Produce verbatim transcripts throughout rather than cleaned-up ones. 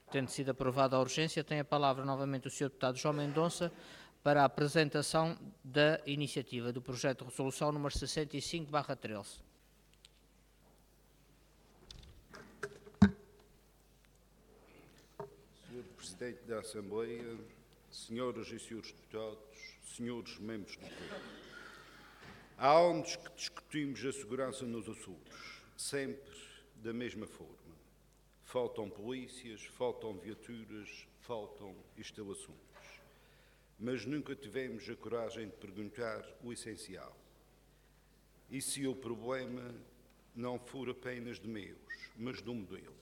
Tendo sido aprovada a urgência, tem a palavra novamente o senhor Deputado João Mendonça para a apresentação da iniciativa do projeto de resolução número sessenta e cinco barra treze. senhor Presidente da Assembleia, senhoras e senhores deputados, senhores membros do Pleno, há anos que discutimos a segurança nos Açores, sempre da mesma forma. Faltam polícias, faltam viaturas, faltam instalações. Mas nunca tivemos a coragem de perguntar o essencial. E se o problema não for apenas de meios, mas de um modelo?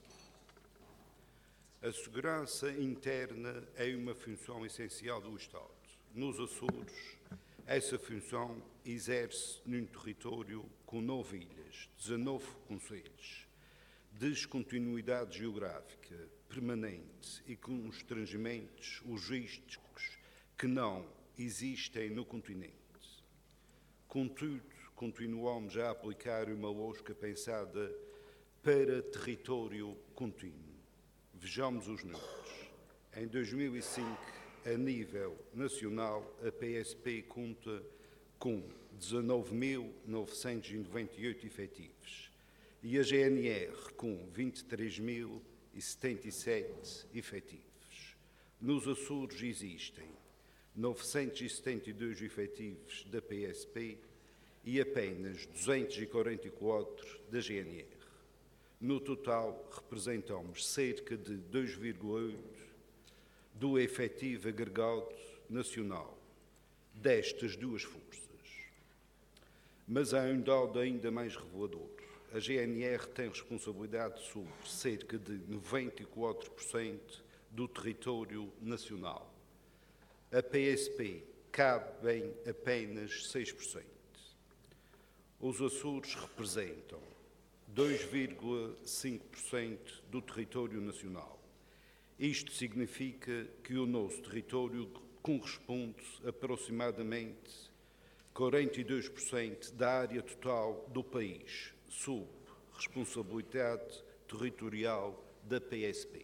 A segurança interna é uma função essencial do Estado. Nos Açores, essa função exerce num território com nove ilhas, dezanove concelhos, descontinuidade geográfica permanente e constrangimentos logísticos que não existem no continente. Contudo, continuamos a aplicar uma lógica pensada para território contínuo. Vejamos os números. Em dois mil e cinco, a nível nacional, a P S P conta com dezanove mil novecentos e noventa e oito efetivos e a G N R com vinte e três mil e setenta e sete efetivos. Nos Açores existem novecentos e setenta e dois efetivos da P S P e apenas duzentos e quarenta e quatro da G N R. No total, representamos cerca de dois vírgula oito por cento do efetivo agregado nacional destas duas forças. Mas há um dado ainda mais revelador. A G N R tem responsabilidade sobre cerca de noventa e quatro por cento do território nacional. A P S P cabe em apenas seis por cento. Os Açores representam dois vírgula cinco por cento do território nacional. Isto significa que o nosso território corresponde aproximadamente quarenta e dois por cento da área total do país, sob responsabilidade territorial da P S P.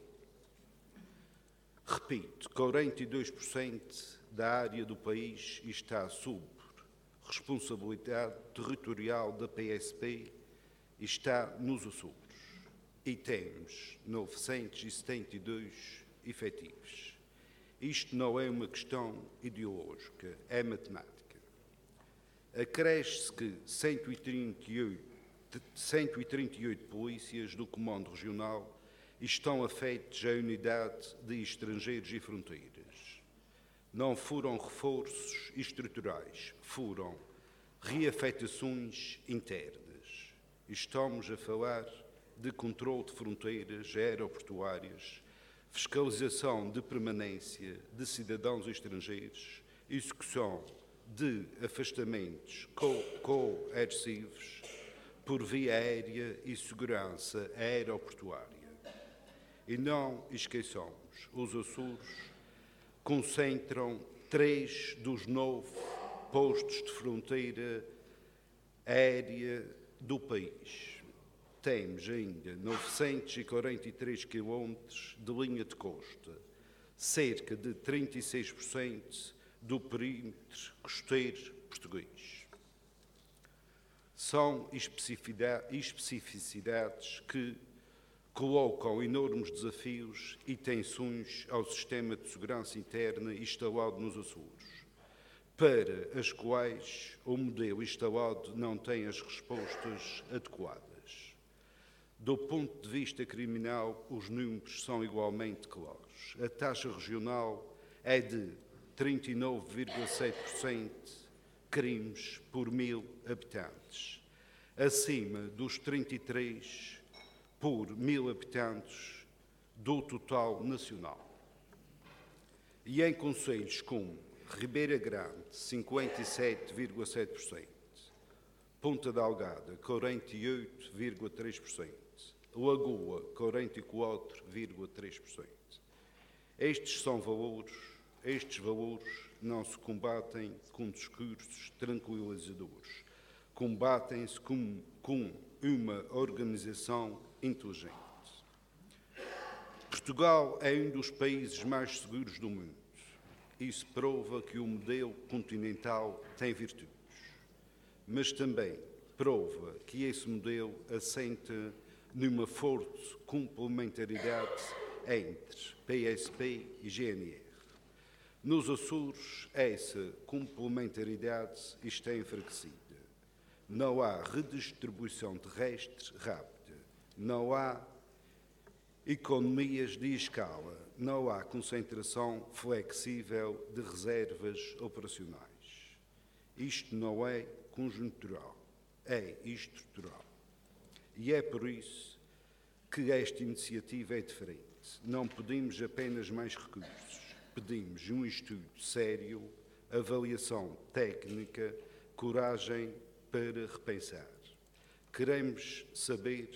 Repito, quarenta e dois por cento da área do país está sob responsabilidade territorial da P S P e está nos Açores. E temos novecentos e setenta e dois efetivos. Isto não é uma questão ideológica, é matemática. Acresce-se que cento e trinta e oito, cento e trinta e oito polícias do Comando Regional estão afetos à unidade de estrangeiros e fronteiras. Não foram reforços estruturais, foram reafetações internas. Estamos a falar de controle de fronteiras aeroportuárias, fiscalização de permanência de cidadãos estrangeiros, execução de afastamentos coercivos por via aérea e segurança aeroportuária. E não esqueçamos, os Açores concentram três dos nove postos de fronteira aérea do país. Temos ainda novecentos e quarenta e três quilómetros de linha de costa, cerca de trinta e seis por cento do perímetro costeiro português. São especificidades que colocam enormes desafios e tensões ao sistema de segurança interna instalado nos Açores, para as quais o modelo instalado não tem as respostas adequadas. Do ponto de vista criminal, os números são igualmente claros. A taxa regional é de trinta e nove vírgula sete por cento crimes por mil habitantes, acima dos trinta e três por mil habitantes do total nacional. E em concelhos como Ribeira Grande, cinquenta e sete vírgula sete por cento, Ponta Delgada, quarenta e oito vírgula três por cento, Lagoa, quarenta e quatro vírgula três por cento. Estes são valores, estes valores não se combatem com discursos tranquilizadores, combatem-se com, com uma organização inteligente. Portugal é um dos países mais seguros do mundo. Isso prova que o modelo continental tem virtudes. Mas também prova que esse modelo assenta numa forte complementaridade entre P S P e G N R. Nos Açores, essa complementaridade está enfraquecida. Não há redistribuição terrestre rápida, não há economias de escala, não há concentração flexível de reservas operacionais. Isto não é conjuntural, é estrutural. E é por isso que esta iniciativa é diferente. Não pedimos apenas mais recursos, pedimos um estudo sério, avaliação técnica, coragem para repensar. Queremos saber: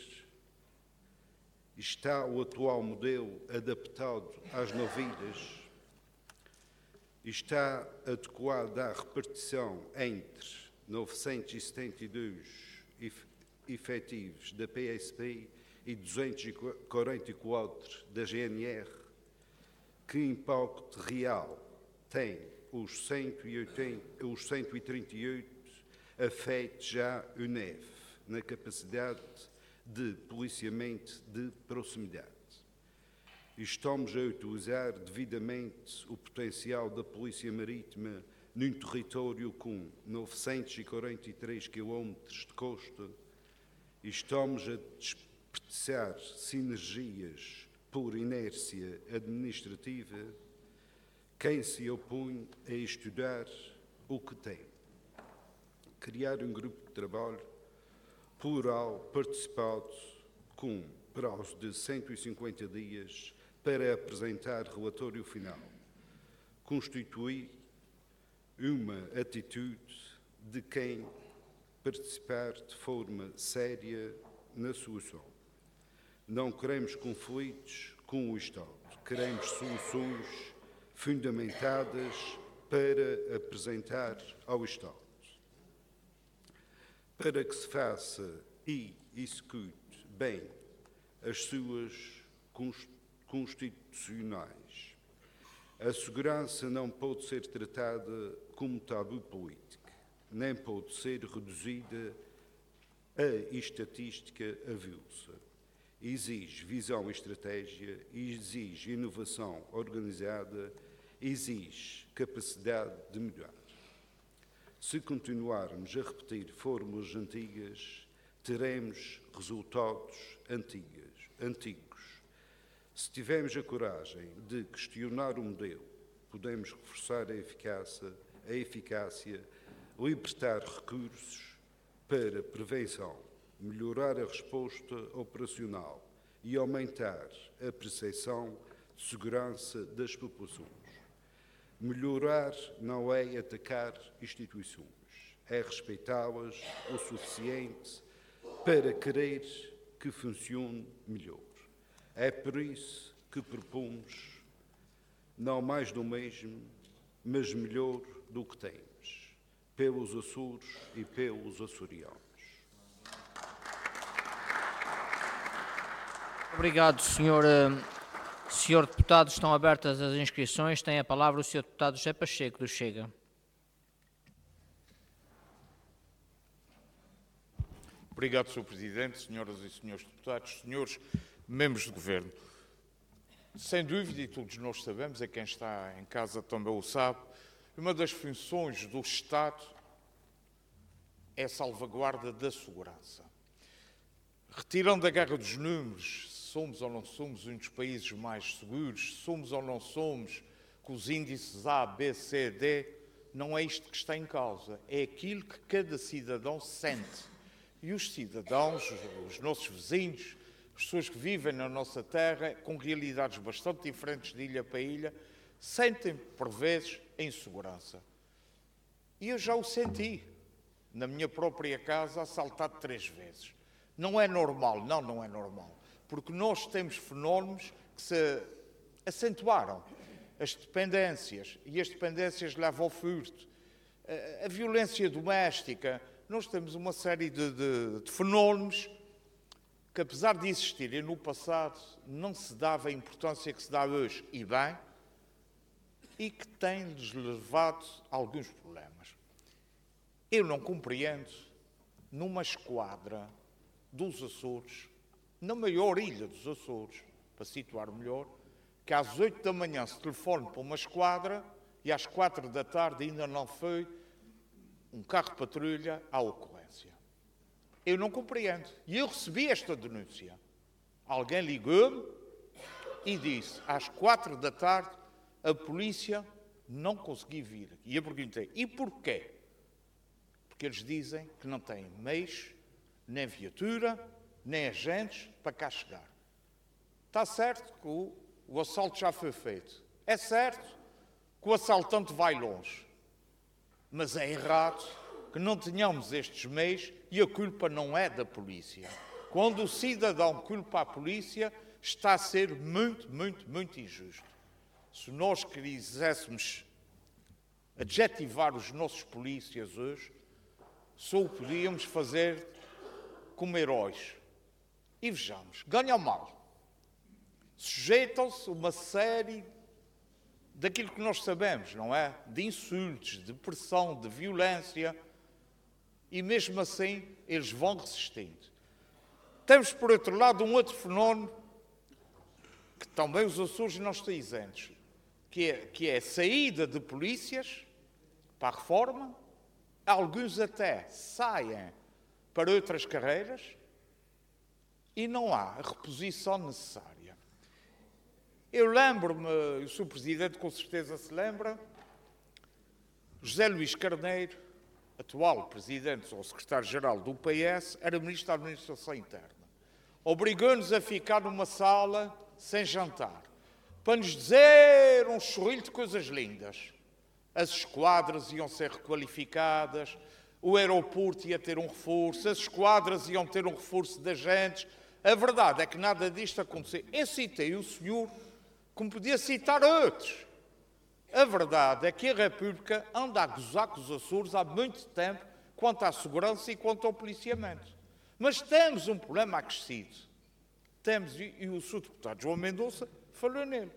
está o atual modelo adaptado às novidades? Está adequado à repartição entre novecentos e setenta e dois efetivos da P S P e duzentos e quarenta e quatro da G N R? Que impacto real tem os cento e oitenta, os cento e trinta e oito afetos já U N E F na capacidade de policiamento de proximidade? Estamos a utilizar devidamente o potencial da Polícia Marítima num território com novecentos e quarenta e três quilómetros de costa? Estamos a desperdiçar sinergias por inércia administrativa? Quem se opõe a estudar o que tem? Criar um grupo de trabalho plural, participado, com prazo de cento e cinquenta dias para apresentar relatório final. Constitui uma atitude de quem participar de forma séria na solução. Não queremos conflitos com o Estado, queremos soluções fundamentadas para apresentar ao Estado. Para que se faça e execute bem as suas constitucionais. A segurança não pode ser tratada como tabu político, nem pode ser reduzida a estatística avulsa. Exige visão e estratégia, exige inovação organizada, exige capacidade de mudar. Se continuarmos a repetir fórmulas antigas, teremos resultados antigas, antigos. Se tivermos a coragem de questionar o modelo, podemos reforçar a eficácia, a eficácia, libertar recursos para prevenção, melhorar a resposta operacional e aumentar a percepção de segurança das populações. Melhorar não é atacar instituições, é respeitá-las o suficiente para querer que funcione melhor. É por isso que propomos não mais do mesmo, mas melhor do que temos, pelos Açores e pelos açorianos. Obrigado, senhor Senhor Deputado. Estão abertas as inscrições. Tem a palavra o senhor Deputado José Pacheco, do Chega. Obrigado, senhor Presidente, senhoras e senhores deputados, senhores membros do Governo. Sem dúvida, e todos nós sabemos, e quem está em casa também o sabe, uma das funções do Estado é a salvaguarda da segurança. Retirando a guerra dos números, somos ou não somos um dos países mais seguros, somos ou não somos, com os índices A, B, C, D, não é isto que está em causa, é aquilo que cada cidadão sente. E os cidadãos, os nossos vizinhos, as pessoas que vivem na nossa terra, com realidades bastante diferentes de ilha para ilha, sentem, por vezes, a insegurança. E eu já o senti, na minha própria casa, assaltado três vezes. Não é normal, não, não é normal. Porque nós temos fenómenos que se acentuaram. As dependências, e as dependências levam ao furto. A, a violência doméstica, nós temos uma série de, de, de fenómenos que, apesar de existirem no passado, não se dava a importância que se dá hoje, e bem, e que tem-lhes levado a alguns problemas. Eu não compreendo, numa esquadra dos Açores, na maior ilha dos Açores, para situar melhor, que às oito da manhã se telefone para uma esquadra e às quatro da tarde ainda não foi um carro de patrulha à ocorrência. Eu não compreendo. E eu recebi esta denúncia. Alguém ligou-me e disse, às quatro da tarde, a polícia não conseguiu vir. E eu perguntei, e porquê? Porque eles dizem que não têm meios, nem viatura, nem agentes para cá chegar. Está certo que o, o assalto já foi feito. É certo que o assaltante vai longe. Mas é errado que não tenhamos estes meios e a culpa não é da polícia. Quando o cidadão culpa a polícia, está a ser muito, muito, muito injusto. Se nós quiséssemos adjetivar os nossos polícias hoje, só o podíamos fazer como heróis. E vejamos, ganham mal. Sujeitam-se a uma série daquilo que nós sabemos, não é? De insultos, de pressão, de violência. E mesmo assim, eles vão resistindo. Temos, por outro lado, um outro fenómeno que também os Açores não estão isentos, que é, que é a saída de polícias para a reforma. Alguns até saem para outras carreiras e não há a reposição necessária. Eu lembro-me, o senhor Presidente com certeza se lembra, José Luís Carneiro, atual Presidente ou Secretário-Geral do P S, era Ministro da Administração Interna. Obrigou-nos a ficar numa sala sem jantar, para nos dizer um chorrilho de coisas lindas. As esquadras iam ser requalificadas, o aeroporto ia ter um reforço, as esquadras iam ter um reforço de agentes. A verdade é que nada disto aconteceu. Eu citei o senhor como podia citar outros. A verdade é que a República anda a gozar com os Açores há muito tempo quanto à segurança e quanto ao policiamento. Mas temos um problema acrescido. Temos, e, e o senhor Deputado João Mendonça falou nele.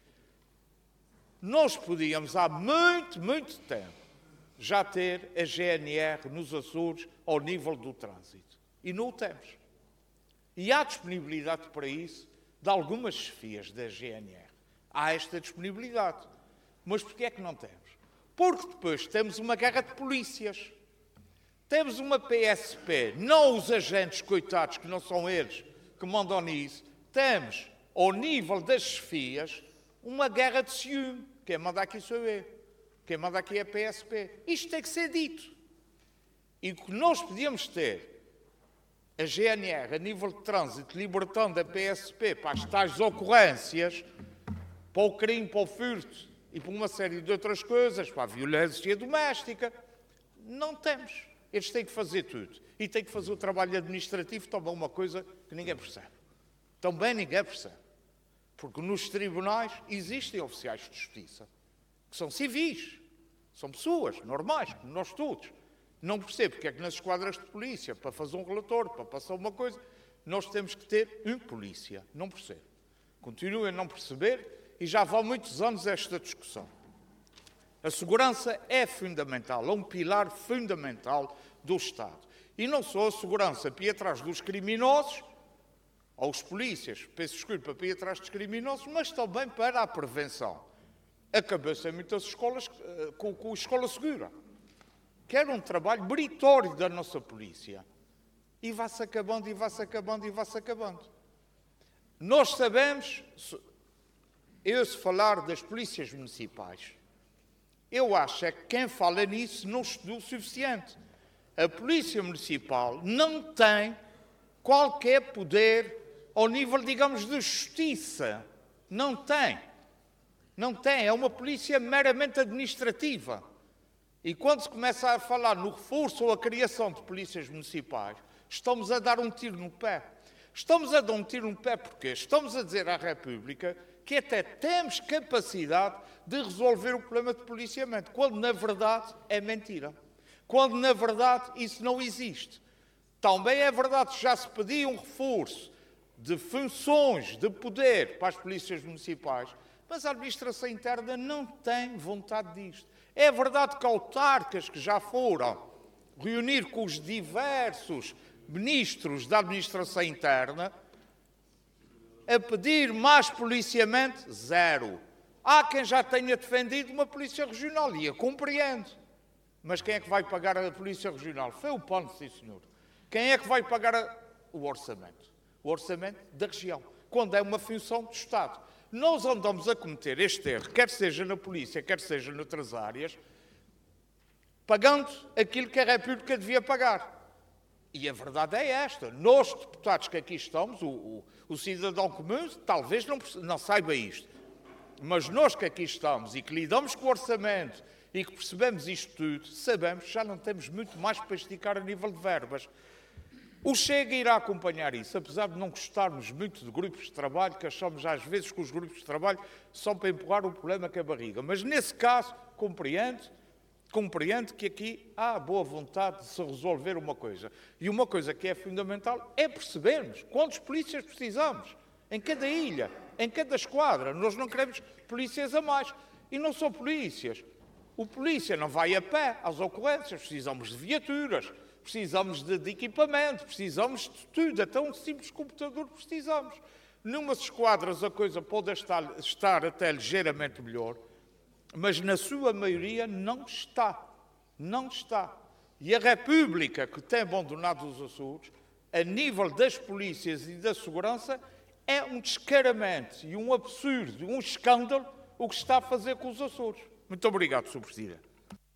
Nós podíamos, há muito, muito tempo, já ter a G N R nos Açores ao nível do trânsito. E não o temos. E há disponibilidade para isso de algumas chefias da G N R. Há esta disponibilidade. Mas porquê é que não temos? Porque depois temos uma guerra de polícias. Temos uma P S P, não os agentes coitados, que não são eles que mandam nisso. Temos, ao nível das chefias, uma guerra de ciúme. Quem manda aqui sou eu. Quem manda aqui é a P S P. Isto tem que ser dito. E o que nós podíamos ter, a G N R, a nível de trânsito, libertando a P S P para as tais ocorrências, para o crime, para o furto e para uma série de outras coisas, para a violência doméstica, não temos. Eles têm que fazer tudo. E têm que fazer o trabalho administrativo, também uma coisa que ninguém percebe. Também ninguém percebe. Porque nos tribunais existem oficiais de justiça, que são civis, são pessoas normais, como nós todos. Não percebo porque é que nas esquadras de polícia, para fazer um relatório, para passar uma coisa, nós temos que ter um polícia. Não percebo. Continuo a não perceber e já vão muitos anos esta discussão. A segurança é fundamental, é um pilar fundamental do Estado. E não só a segurança para ir atrás dos criminosos, ou os polícias, peço desculpa, para ir atrás dos criminosos, mas também para a prevenção. Acabou-se em muitas escolas com, com a Escola Segura, que era um trabalho meritório da nossa polícia. E vai-se acabando, e vai-se acabando, e vai-se acabando. Nós sabemos, eu se falar das polícias municipais, eu acho é que quem fala nisso não estudou o suficiente. A Polícia Municipal não tem qualquer poder ao nível, digamos, de justiça. Não tem. Não tem. É uma polícia meramente administrativa. E quando se começa a falar no reforço ou a criação de polícias municipais, estamos a dar um tiro no pé. Estamos a dar um tiro no pé porque estamos a dizer à República que até temos capacidade de resolver o problema de policiamento, quando na verdade é mentira. Quando na verdade isso não existe. Também é verdade que já se pedia um reforço de funções, de poder para as polícias municipais, mas a administração interna não tem vontade disto. É verdade que autarcas que já foram reunir com os diversos ministros da administração interna a pedir mais policiamento, zero. Há quem já tenha defendido uma polícia regional, e eu compreendo. Mas quem é que vai pagar a polícia regional? Foi o P A N, sim senhor. Quem é que vai pagar a... o orçamento? O orçamento da região, quando é uma função do Estado. Nós andamos a cometer este erro, quer seja na polícia, quer seja noutras áreas, pagando aquilo que a República devia pagar. E a verdade é esta. Nós, deputados que aqui estamos, o, o, o cidadão comum, talvez não, não saiba isto, mas nós que aqui estamos e que lidamos com o orçamento e que percebemos isto tudo, sabemos que já não temos muito mais para esticar a nível de verbas. O Chega irá acompanhar isso, apesar de não gostarmos muito de grupos de trabalho, que achamos às vezes que os grupos de trabalho são para empurrar o problema com a barriga. Mas nesse caso, compreendo, compreendo que aqui há boa vontade de se resolver uma coisa. E uma coisa que é fundamental é percebermos quantos polícias precisamos, em cada ilha, em cada esquadra. Nós não queremos polícias a mais. E não são polícias. O polícia não vai a pé às ocorrências, precisamos de viaturas. Precisamos de, de equipamento, precisamos de tudo, até um simples computador precisamos. Numas esquadras a coisa pode estar, estar até ligeiramente melhor, mas na sua maioria não está. Não está. E a República, que tem abandonado os Açores, a nível das polícias e da segurança, é um descaramento e um absurdo, um escândalo, o que está a fazer com os Açores. Muito obrigado, senhor Presidente.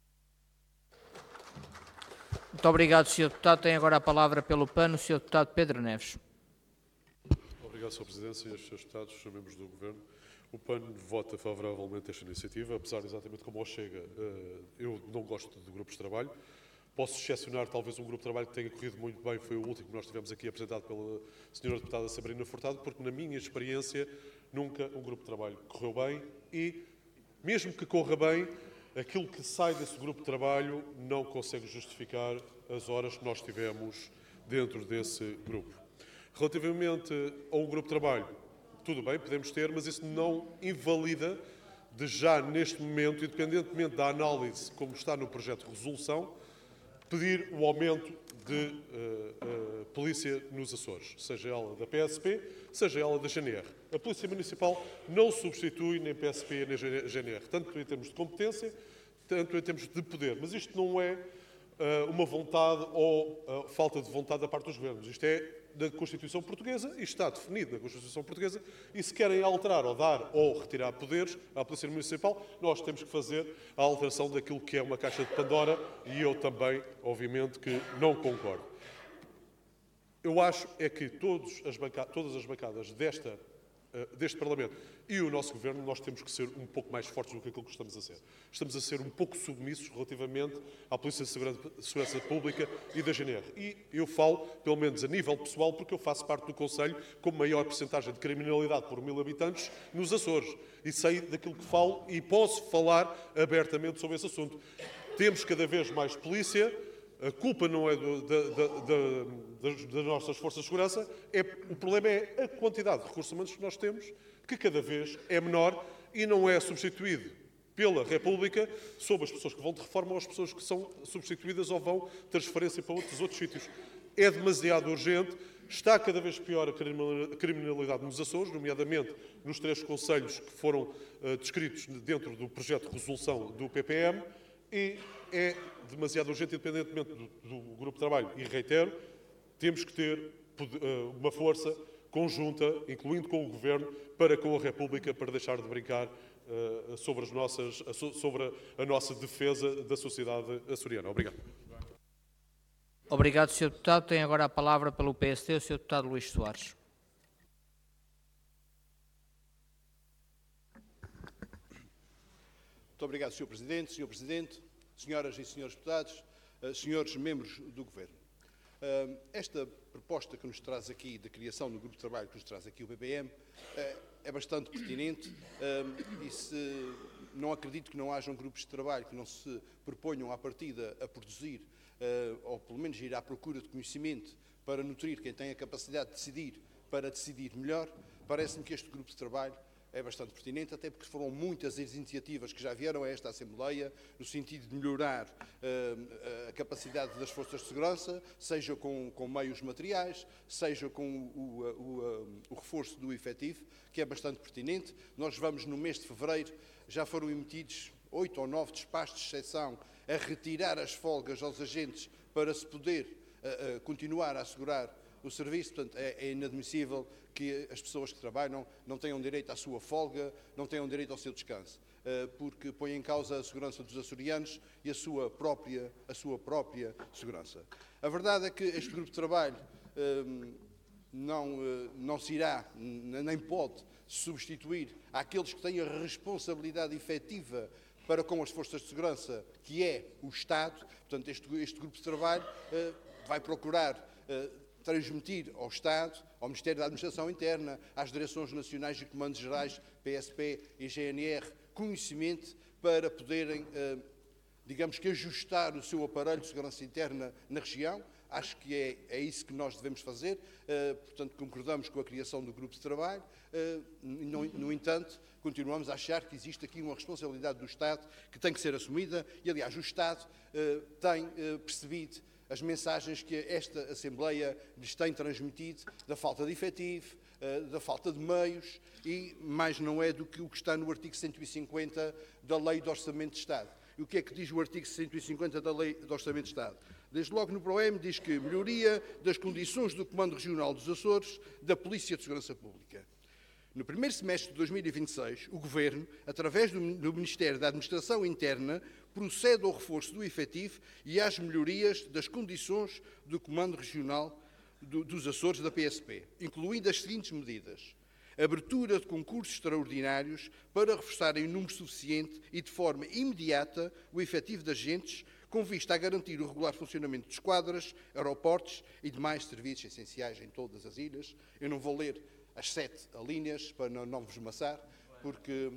Muito obrigado, senhor Deputado. Tem agora a palavra pelo P A N o senhor Deputado Pedro Neves. Obrigado, senhor Presidente, senhores Deputados, senhores membros do Governo. O P A N vota favoravelmente esta iniciativa, apesar de exatamente como ao Chega, eu não gosto de grupos de trabalho. Posso excepcionar talvez um grupo de trabalho que tenha corrido muito bem, foi o último que nós tivemos aqui apresentado pela senhora Deputada Sabrina Furtado, porque na minha experiência nunca um grupo de trabalho correu bem e, mesmo que corra bem, aquilo que sai desse grupo de trabalho não consegue justificar as horas que nós tivemos dentro desse grupo. Relativamente a um grupo de trabalho, tudo bem, podemos ter, mas isso não invalida de já neste momento, independentemente da análise como está no projeto de resolução, pedir o aumento de uh, uh, polícia nos Açores, seja ela da P S P, seja ela da G N R. A Polícia Municipal não substitui nem P S P nem G N R, tanto em termos de competência, tanto em termos de poder. Mas isto não é uh, uma vontade ou uh, falta de vontade da parte dos governos. Isto é da Constituição Portuguesa e está definido na Constituição Portuguesa. E se querem alterar ou dar ou retirar poderes à Polícia Municipal, nós temos que fazer a alteração daquilo que é uma caixa de Pandora e eu também, obviamente, que não concordo. Eu acho é que todos as bancadas, todas as bancadas desta, uh, deste Parlamento e o nosso Governo, nós temos que ser um pouco mais fortes do que aquilo que estamos a ser. Estamos a ser um pouco submissos relativamente à Polícia de Segurança, Segurança Pública e da G N R. E eu falo, pelo menos a nível pessoal, porque eu faço parte do Conselho com maior percentagem de criminalidade por mil habitantes nos Açores. E sei daquilo que falo e posso falar abertamente sobre esse assunto. Temos cada vez mais polícia. A culpa não é do, da, da, da, das, das nossas forças de segurança, é, o problema é a quantidade de recursos humanos que nós temos, que cada vez é menor e não é substituído pela República sobre as pessoas que vão de reforma ou as pessoas que são substituídas ou vão transferência para outros, outros sítios. É demasiado urgente, está cada vez pior a criminalidade nos Açores, nomeadamente nos três concelhos que foram uh, descritos dentro do projeto de resolução do P P M, e é demasiado urgente, independentemente do, do grupo de trabalho. E reitero, temos que ter uh, uma força conjunta, incluindo com o Governo, para com a República, para deixar de brincar uh, sobre, as nossas, sobre a nossa defesa da sociedade açoriana. Obrigado. Obrigado, senhor Deputado. Tem agora a palavra pelo P S D o senhor Deputado Luís Soares. Muito obrigado, senhor Presidente, senhor Presidente, senhoras e senhores deputados, senhores membros do Governo. Esta proposta que nos traz aqui, da criação do grupo de trabalho que nos traz aqui o P P M, é bastante pertinente e se não acredito que não hajam grupos de trabalho que não se proponham à partida a produzir ou pelo menos ir à procura de conhecimento para nutrir quem tem a capacidade de decidir, para decidir melhor, parece-me que este grupo de trabalho é bastante pertinente, até porque foram muitas as iniciativas que já vieram a esta Assembleia no sentido de melhorar uh, a capacidade das forças de segurança, seja com, com meios materiais, seja com o, o, o, o reforço do efetivo, que é bastante pertinente. Nós vamos, no mês de fevereiro, já foram emitidos oito ou nove despachos de exceção a retirar as folgas aos agentes para se poder uh, uh, continuar a assegurar o serviço. Portanto, é, é inadmissível que as pessoas que trabalham não tenham direito à sua folga, não tenham direito ao seu descanso, porque põe em causa a segurança dos açorianos e a sua própria, a sua própria segurança. A verdade é que este grupo de trabalho não, não se irá, nem pode substituir àqueles que têm a responsabilidade efetiva para com as forças de segurança, que é o Estado. Portanto, este, este grupo de trabalho vai procurar transmitir ao Estado, ao Ministério da Administração Interna, às Direções Nacionais e Comandos Gerais, P S P e G N R, conhecimento para poderem, digamos que, ajustar o seu aparelho de segurança interna na região. Acho que é, é isso que nós devemos fazer, portanto, concordamos com a criação do grupo de trabalho. No, no entanto, continuamos a achar que existe aqui uma responsabilidade do Estado que tem que ser assumida e, aliás, o Estado tem percebido as mensagens que esta Assembleia lhes tem transmitido da falta de efetivo, da falta de meios e mais não é do que o que está no artigo cento e cinquenta da Lei de Orçamento de Estado. E o que é que diz o artigo cento e cinquenta da Lei de Orçamento de Estado? Desde logo no PROEM diz que melhoria das condições do Comando Regional dos Açores da Polícia de Segurança Pública. No primeiro semestre de dois mil e vinte e seis, o Governo, através do Ministério da Administração Interna, procede ao reforço do efetivo e às melhorias das condições do Comando Regional do, dos Açores da P S P, incluindo as seguintes medidas: abertura de concursos extraordinários para reforçar em número suficiente e de forma imediata o efetivo de agentes, com vista a garantir o regular funcionamento de esquadras, aeroportos e demais serviços essenciais em todas as ilhas. Eu não vou ler as sete alíneas para não, não vos maçar, porque...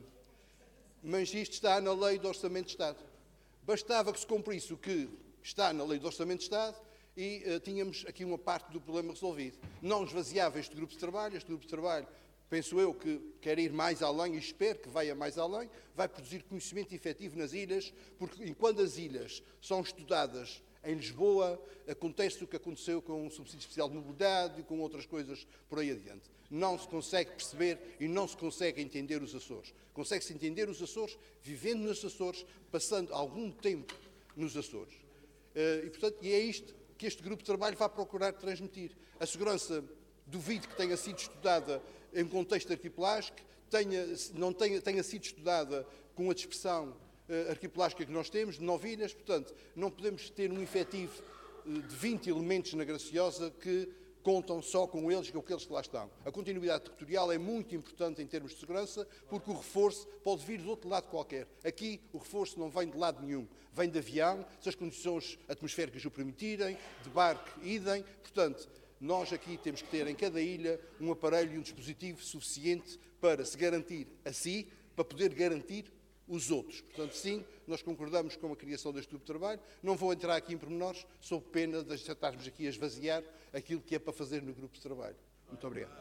mas isto está na Lei de Orçamento de Estado. Bastava que se cumprisse o que está na Lei de Orçamento de Estado e uh, tínhamos aqui uma parte do problema resolvido. Não esvaziava este grupo de trabalho. Este grupo de trabalho, penso eu, que quer ir mais além e espero que vá mais além, vai produzir conhecimento efetivo nas ilhas, porque enquanto as ilhas são estudadas em Lisboa, acontece o que aconteceu com o subsídio especial de mobilidade e com outras coisas por aí adiante. Não se consegue perceber e não se consegue entender os Açores. Consegue-se entender os Açores vivendo nos Açores, passando algum tempo nos Açores. E, portanto, e é isto que este grupo de trabalho vai procurar transmitir. A segurança, duvido que tenha sido estudada em contexto arquipelágico, tenha, não tenha, tenha sido estudada com a dispersão arquipelágica que nós temos, de nove ilhas. Portanto, não podemos ter um efetivo de vinte elementos na Graciosa que contam só com eles e com aqueles que lá estão. A continuidade territorial é muito importante em termos de segurança, porque o reforço pode vir do outro lado qualquer. Aqui o reforço não vem de lado nenhum, vem de avião, se as condições atmosféricas o permitirem, de barco, idem. Portanto, nós aqui temos que ter em cada ilha um aparelho e um dispositivo suficiente para se garantir a si, para poder garantir os outros. Portanto, sim, nós concordamos com a criação deste grupo de trabalho. Não vou entrar aqui em pormenores, sob pena de estarmos aqui a esvaziar aquilo que é para fazer no grupo de trabalho. Muito obrigado.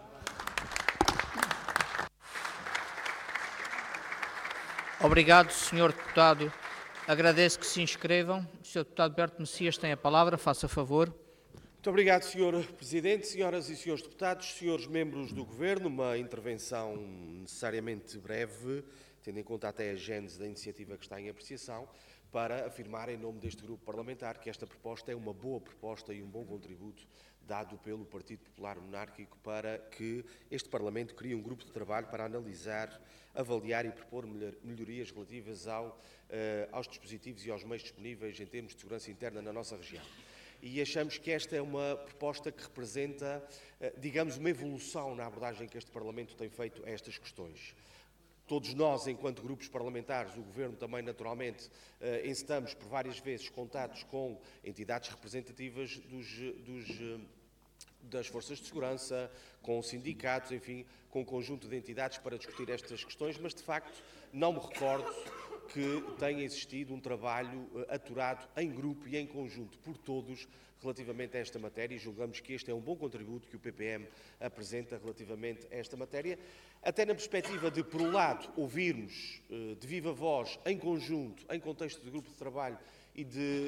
Obrigado, senhor Deputado. Agradeço que se inscrevam. O senhor Deputado Berto Messias tem a palavra. Faça favor. Muito obrigado, senhor Presidente, senhoras e senhores deputados, senhores membros do Governo. Uma intervenção necessariamente breve, tendo em conta até a gênese da iniciativa que está em apreciação, para afirmar em nome deste grupo parlamentar que esta proposta é uma boa proposta e um bom contributo dado pelo Partido Popular Monárquico para que este Parlamento crie um grupo de trabalho para analisar, avaliar e propor melhorias relativas ao, eh, aos dispositivos e aos meios disponíveis em termos de segurança interna na nossa região. E achamos que esta é uma proposta que representa, eh, digamos, uma evolução na abordagem que este Parlamento tem feito a estas questões. Todos nós, enquanto grupos parlamentares, o Governo também, naturalmente, eh, encetamos por várias vezes contatos com entidades representativas dos, dos, das forças de segurança, com sindicatos, enfim, com um conjunto de entidades para discutir estas questões, mas, de facto, não me recordo que tenha existido um trabalho aturado em grupo e em conjunto por todos relativamente a esta matéria, e julgamos que este é um bom contributo que o P P M apresenta relativamente a esta matéria, até na perspectiva de, por um lado, ouvirmos de viva voz, em conjunto, em contexto de grupo de trabalho e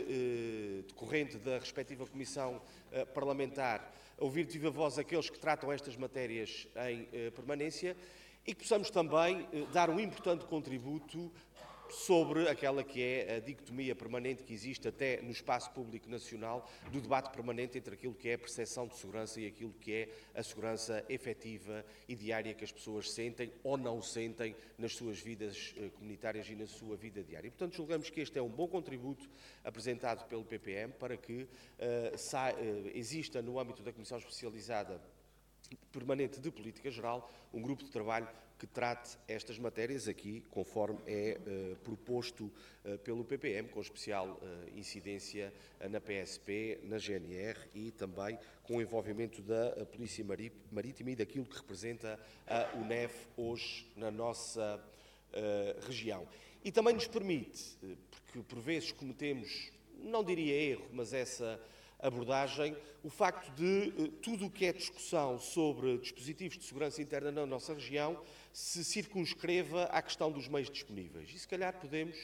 de decorrente da respectiva comissão parlamentar, ouvir de viva voz aqueles que tratam estas matérias em permanência, e que possamos também dar um importante contributo sobre aquela que é a dicotomia permanente que existe até no espaço público nacional, do debate permanente entre aquilo que é a percepção de segurança e aquilo que é a segurança efetiva e diária que as pessoas sentem ou não sentem nas suas vidas comunitárias e na sua vida diária. E, portanto, julgamos que este é um bom contributo apresentado pelo P P M para que uh, sa- uh, exista no âmbito da Comissão Especializada Permanente de Política Geral um grupo de trabalho que trate estas matérias aqui, conforme é uh, proposto uh, pelo P P M, com especial uh, incidência uh, na P S P, na G N R e também com o envolvimento da uh, Polícia Marítima e daquilo que representa a UNEF hoje na nossa uh, região. E também nos permite, uh, porque por vezes cometemos, não diria erro, mas essa abordagem, o facto de uh, tudo o que é discussão sobre dispositivos de segurança interna na nossa região se circunscreva à questão dos meios disponíveis. E se calhar podemos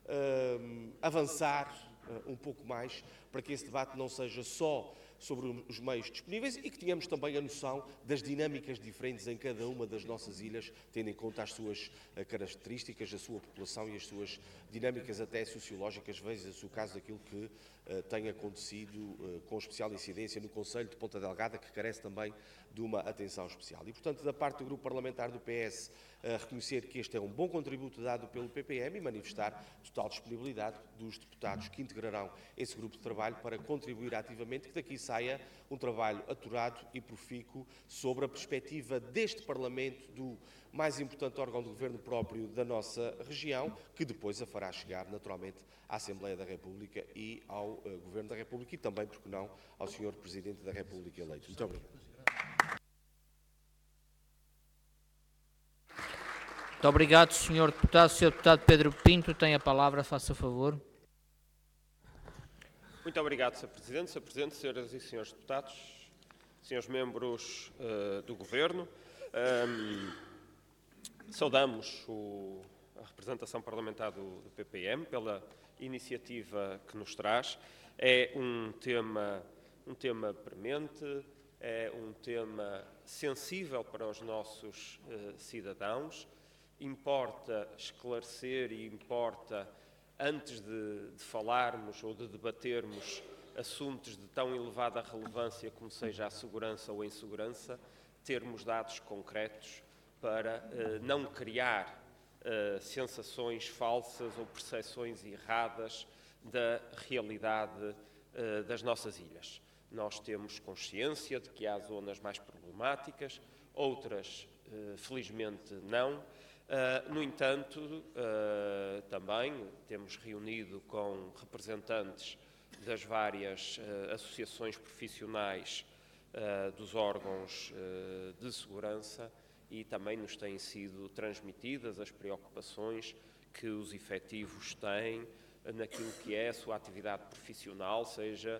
uh, avançar uh, um pouco mais para que esse debate não seja só sobre os meios disponíveis e que tenhamos também a noção das dinâmicas diferentes em cada uma das nossas ilhas, tendo em conta as suas uh, características, a sua população e as suas dinâmicas até sociológicas. Veja-se o caso daquilo que uh, tem acontecido uh, com especial incidência no Conselho de Ponta Delgada, que carece também de uma atenção especial. E, portanto, da parte do Grupo Parlamentar do P S, uh, reconhecer que este é um bom contributo dado pelo P P M e manifestar total disponibilidade dos deputados que integrarão esse grupo de trabalho para contribuir ativamente, que daqui saia um trabalho aturado e profícuo sobre a perspectiva deste Parlamento, do mais importante órgão de governo próprio da nossa região, que depois a fará chegar, naturalmente, à Assembleia da República e ao uh, Governo da República e também, porque não, ao senhor Presidente da República eleito. Muito obrigado. Muito obrigado, senhor Deputado. senhor Deputado Pedro Pinto tem a palavra, faça favor. Muito obrigado, senhor Presidente. senhor Presidente, senhoras e senhores deputados, senhores membros uh, do Governo, um, saudamos o, a representação parlamentar do, do P P M pela iniciativa que nos traz. É um tema, um tema premente, é um tema sensível para os nossos uh, cidadãos. Importa esclarecer e importa, antes de, de falarmos ou de debatermos assuntos de tão elevada relevância como seja a segurança ou a insegurança, termos dados concretos para eh, não criar eh, sensações falsas ou percepções erradas da realidade eh, das nossas ilhas. Nós temos consciência de que há zonas mais problemáticas, outras, eh, felizmente, não. Uh, no entanto, uh, também temos reunido com representantes das várias uh, associações profissionais uh, dos órgãos uh, de segurança e também nos têm sido transmitidas as preocupações que os efetivos têm naquilo que é a sua atividade profissional, seja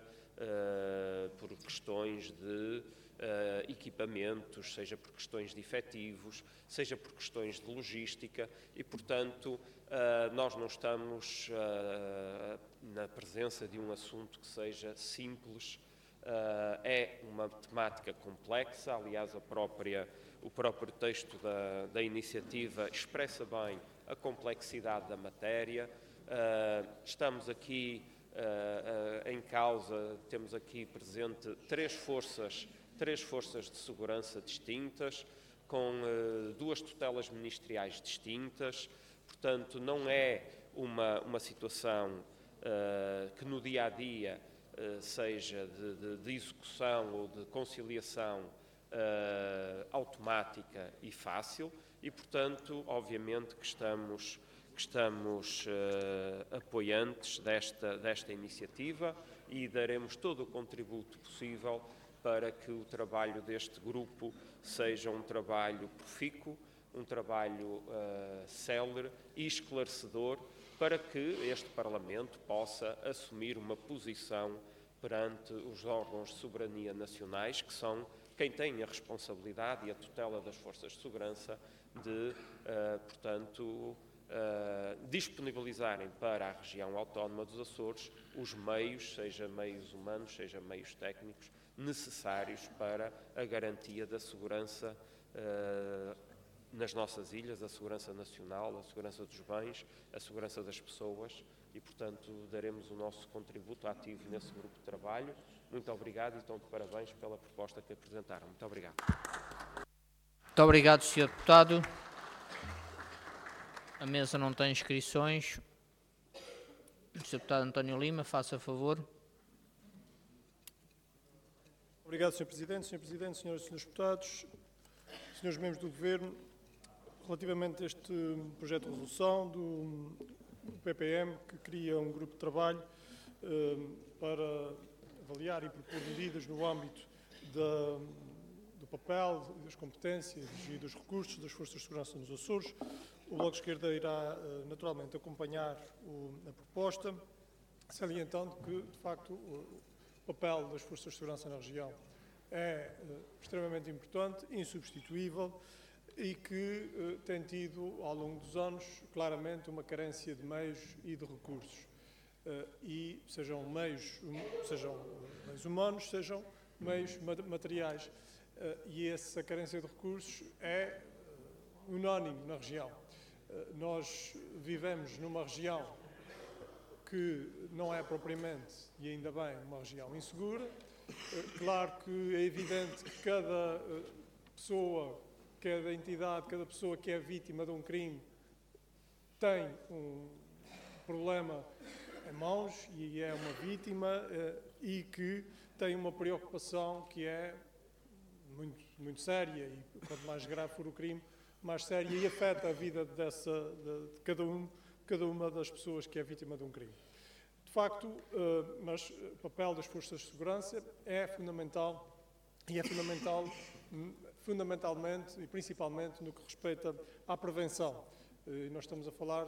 uh, por questões de Uh, equipamentos, seja por questões de efetivos, seja por questões de logística e, portanto, uh, nós não estamos uh, na presença de um assunto que seja simples. Uh, é uma temática complexa, aliás, a própria, o próprio texto da, da iniciativa expressa bem a complexidade da matéria. Uh, estamos aqui uh, uh, em causa, temos aqui presente três forças três forças de segurança distintas, com uh, duas tutelas ministeriais distintas, portanto, não é uma, uma situação uh, que no dia-a-dia uh, seja de, de, de execução ou de conciliação uh, automática e fácil e, portanto, obviamente que estamos, que estamos uh, apoiantes desta, desta iniciativa e daremos todo o contributo possível para que o trabalho deste grupo seja um trabalho profícuo, um trabalho uh, célere e esclarecedor, para que este Parlamento possa assumir uma posição perante os órgãos de soberania nacionais, que são quem tem a responsabilidade e a tutela das forças de segurança de, uh, portanto, uh, disponibilizarem para a região autónoma dos Açores os meios, seja meios humanos, seja meios técnicos, necessários para a garantia da segurança uh, nas nossas ilhas, a segurança nacional, a segurança dos bens, a segurança das pessoas e, portanto, daremos o nosso contributo ativo nesse grupo de trabalho. Muito obrigado e estão de parabéns pela proposta que apresentaram. Muito obrigado. Muito obrigado, senhor Deputado. A mesa não tem inscrições. O senhor Deputado António Lima, faça favor. Obrigado, senhor Presidente. senhor Presidente, senhoras e senhores deputados, senhores membros do Governo, relativamente a este projeto de resolução do P P M, que cria um grupo de trabalho eh, para avaliar e propor medidas no âmbito da, do papel, das competências e dos recursos das Forças de Segurança nos Açores, o Bloco de Esquerda irá eh, naturalmente acompanhar o, a proposta, salientando que, de facto, o papel das Forças de Segurança na região é eh, extremamente importante, insubstituível, e que eh, tem tido, ao longo dos anos, claramente uma carência de meios e de recursos. Uh, e sejam meios, um, sejam meios humanos, sejam meios materiais. Uh, e essa carência de recursos é uh, unânime na região. Uh, nós vivemos numa região que não é propriamente, e ainda bem, uma região insegura. Uh, claro que é evidente que cada uh, pessoa, cada entidade, cada pessoa que é vítima de um crime tem um problema em mãos e é uma vítima eh, e que tem uma preocupação que é muito, muito séria e quanto mais grave for o crime, mais séria e afeta a vida dessa, de, de cada, um, cada uma das pessoas que é vítima de um crime. De facto, eh, mas o papel das forças de segurança é fundamental e é fundamental fundamentalmente e principalmente no que respeita à prevenção. Eh, nós estamos a falar,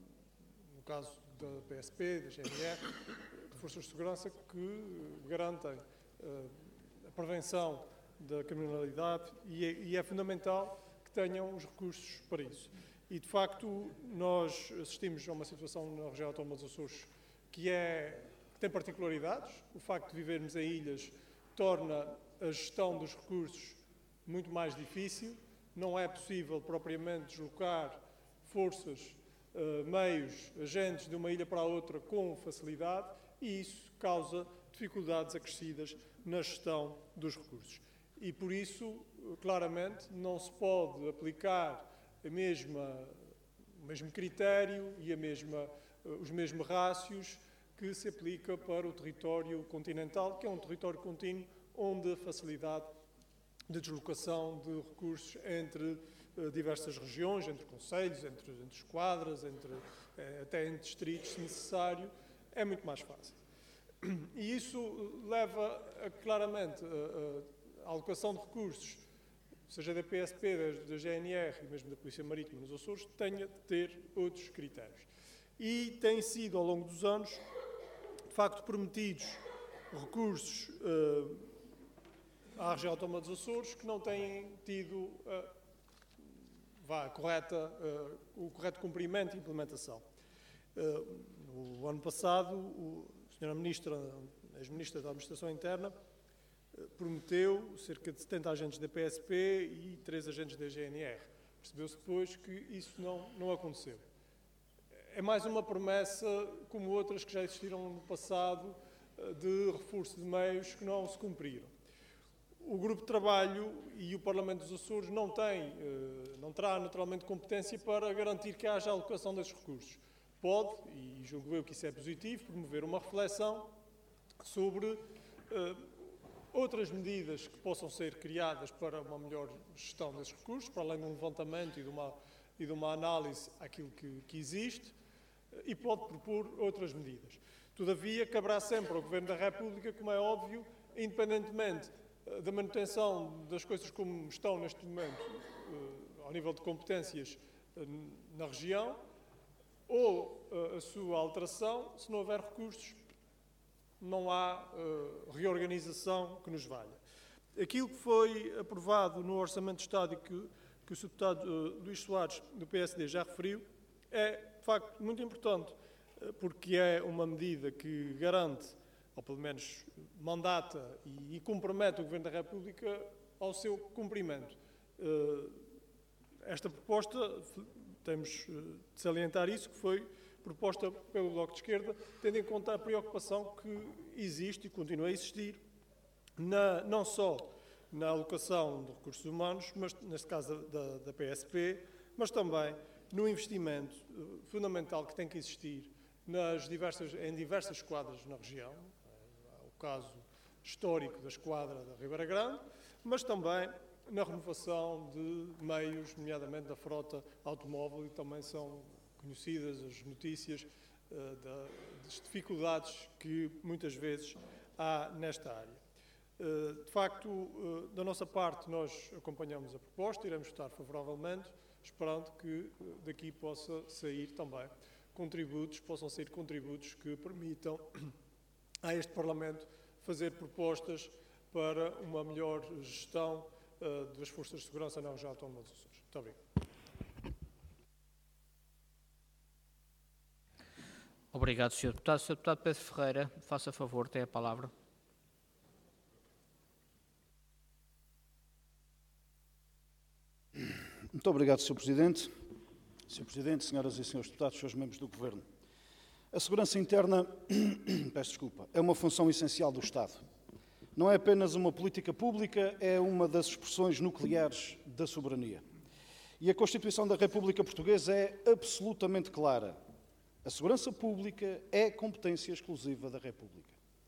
no caso da P S P, da G N R, de forças de segurança que garantem uh, a prevenção da criminalidade e é, e é fundamental que tenham os recursos para isso. E, de facto, nós assistimos a uma situação na região autónoma dos Açores que, é, que tem particularidades. O facto de vivermos em ilhas torna a gestão dos recursos muito mais difícil. Não é possível propriamente deslocar forças, Uh, meios, agentes de uma ilha para a outra com facilidade e isso causa dificuldades acrescidas na gestão dos recursos. E por isso, claramente, não se pode aplicar a mesma, o mesmo critério e a mesma, uh, os mesmos rácios que se aplica para o território continental, que é um território contínuo onde a facilidade de deslocação de recursos entre diversas regiões, entre concelhos, entre, entre esquadras, entre, até entre distritos, se necessário, é muito mais fácil. E isso leva a, claramente a, a alocação de recursos, seja da P S P, da, da G N R e mesmo da Polícia Marítima nos Açores, tenha de ter outros critérios. E tem sido, ao longo dos anos, de facto, prometidos recursos uh, à região autónoma dos Açores que não têm tido uh, vá, correta, uh, o correto cumprimento e implementação. Uh, no ano passado, o, a senhora Ministra, a ex-Ministra da Administração Interna, uh, prometeu cerca de setenta agentes da P S P e três agentes da G N R. Percebeu-se depois que isso não, não aconteceu. É mais uma promessa, como outras que já existiram no passado, uh, de reforço de meios que não se cumpriram. O Grupo de Trabalho e o Parlamento dos Açores não têm, não terá naturalmente competência para garantir que haja alocação desses recursos. Pode, e julgo eu que isso é positivo, promover uma reflexão sobre uh, outras medidas que possam ser criadas para uma melhor gestão desses recursos, para além de um levantamento e de uma, e de uma análise àquilo que, que existe, e pode propor outras medidas. Todavia, caberá sempre ao Governo da República, como é óbvio, independentemente da manutenção das coisas como estão neste momento, ao nível de competências na região, ou uh, a sua alteração. Se não houver recursos, não há uh, reorganização que nos valha. Aquilo que foi aprovado no Orçamento de Estado e que, que o senhor Deputado uh, Luís Soares, do P S D, já referiu, é, de facto, muito importante, uh, porque é uma medida que garante, ou pelo menos mandata e, e compromete o Governo da República ao seu cumprimento. Uh, esta proposta, temos uh, de salientar isso, que foi proposta pelo Bloco de Esquerda, tendo em conta a preocupação que existe e continua a existir, na, não só na alocação de recursos humanos, mas neste caso da, da P S P, mas também no investimento uh, fundamental que tem que existir nas diversas, em diversas esquadras na região, uh, o caso histórico da esquadra da Ribeira Grande, mas também na renovação de meios, nomeadamente da frota automóvel, e também são conhecidas as notícias uh, da, das dificuldades que muitas vezes há nesta área. Uh, de facto, uh, da nossa parte, nós acompanhamos a proposta, iremos votar favoravelmente, esperando que uh, daqui possa sair também contributos, possam sair contributos que permitam a este Parlamento fazer propostas para uma melhor gestão uh, das forças de segurança na região autónoma dos Açores. Muito obrigado. Obrigado, senhor Deputado. senhor Deputado Pedro Ferreira, faça favor, tem a palavra. Muito obrigado, senhor Presidente. senhor Presidente, senhoras e senhores deputados, senhores membros do Governo. A segurança interna, peço desculpa, é uma função essencial do Estado. Não é apenas uma política pública, é uma das expressões nucleares da soberania. E a Constituição da República Portuguesa é absolutamente clara. A segurança pública é competência exclusiva da República.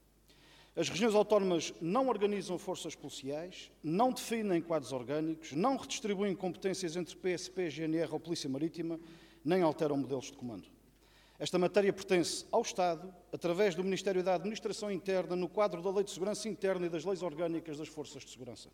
As regiões autónomas não organizam forças policiais, não definem quadros orgânicos, não redistribuem competências entre P S P, G N R ou Polícia Marítima, nem alteram modelos de comando. Esta matéria pertence ao Estado, através do Ministério da Administração Interna, no quadro da Lei de Segurança Interna e das leis orgânicas das Forças de Segurança.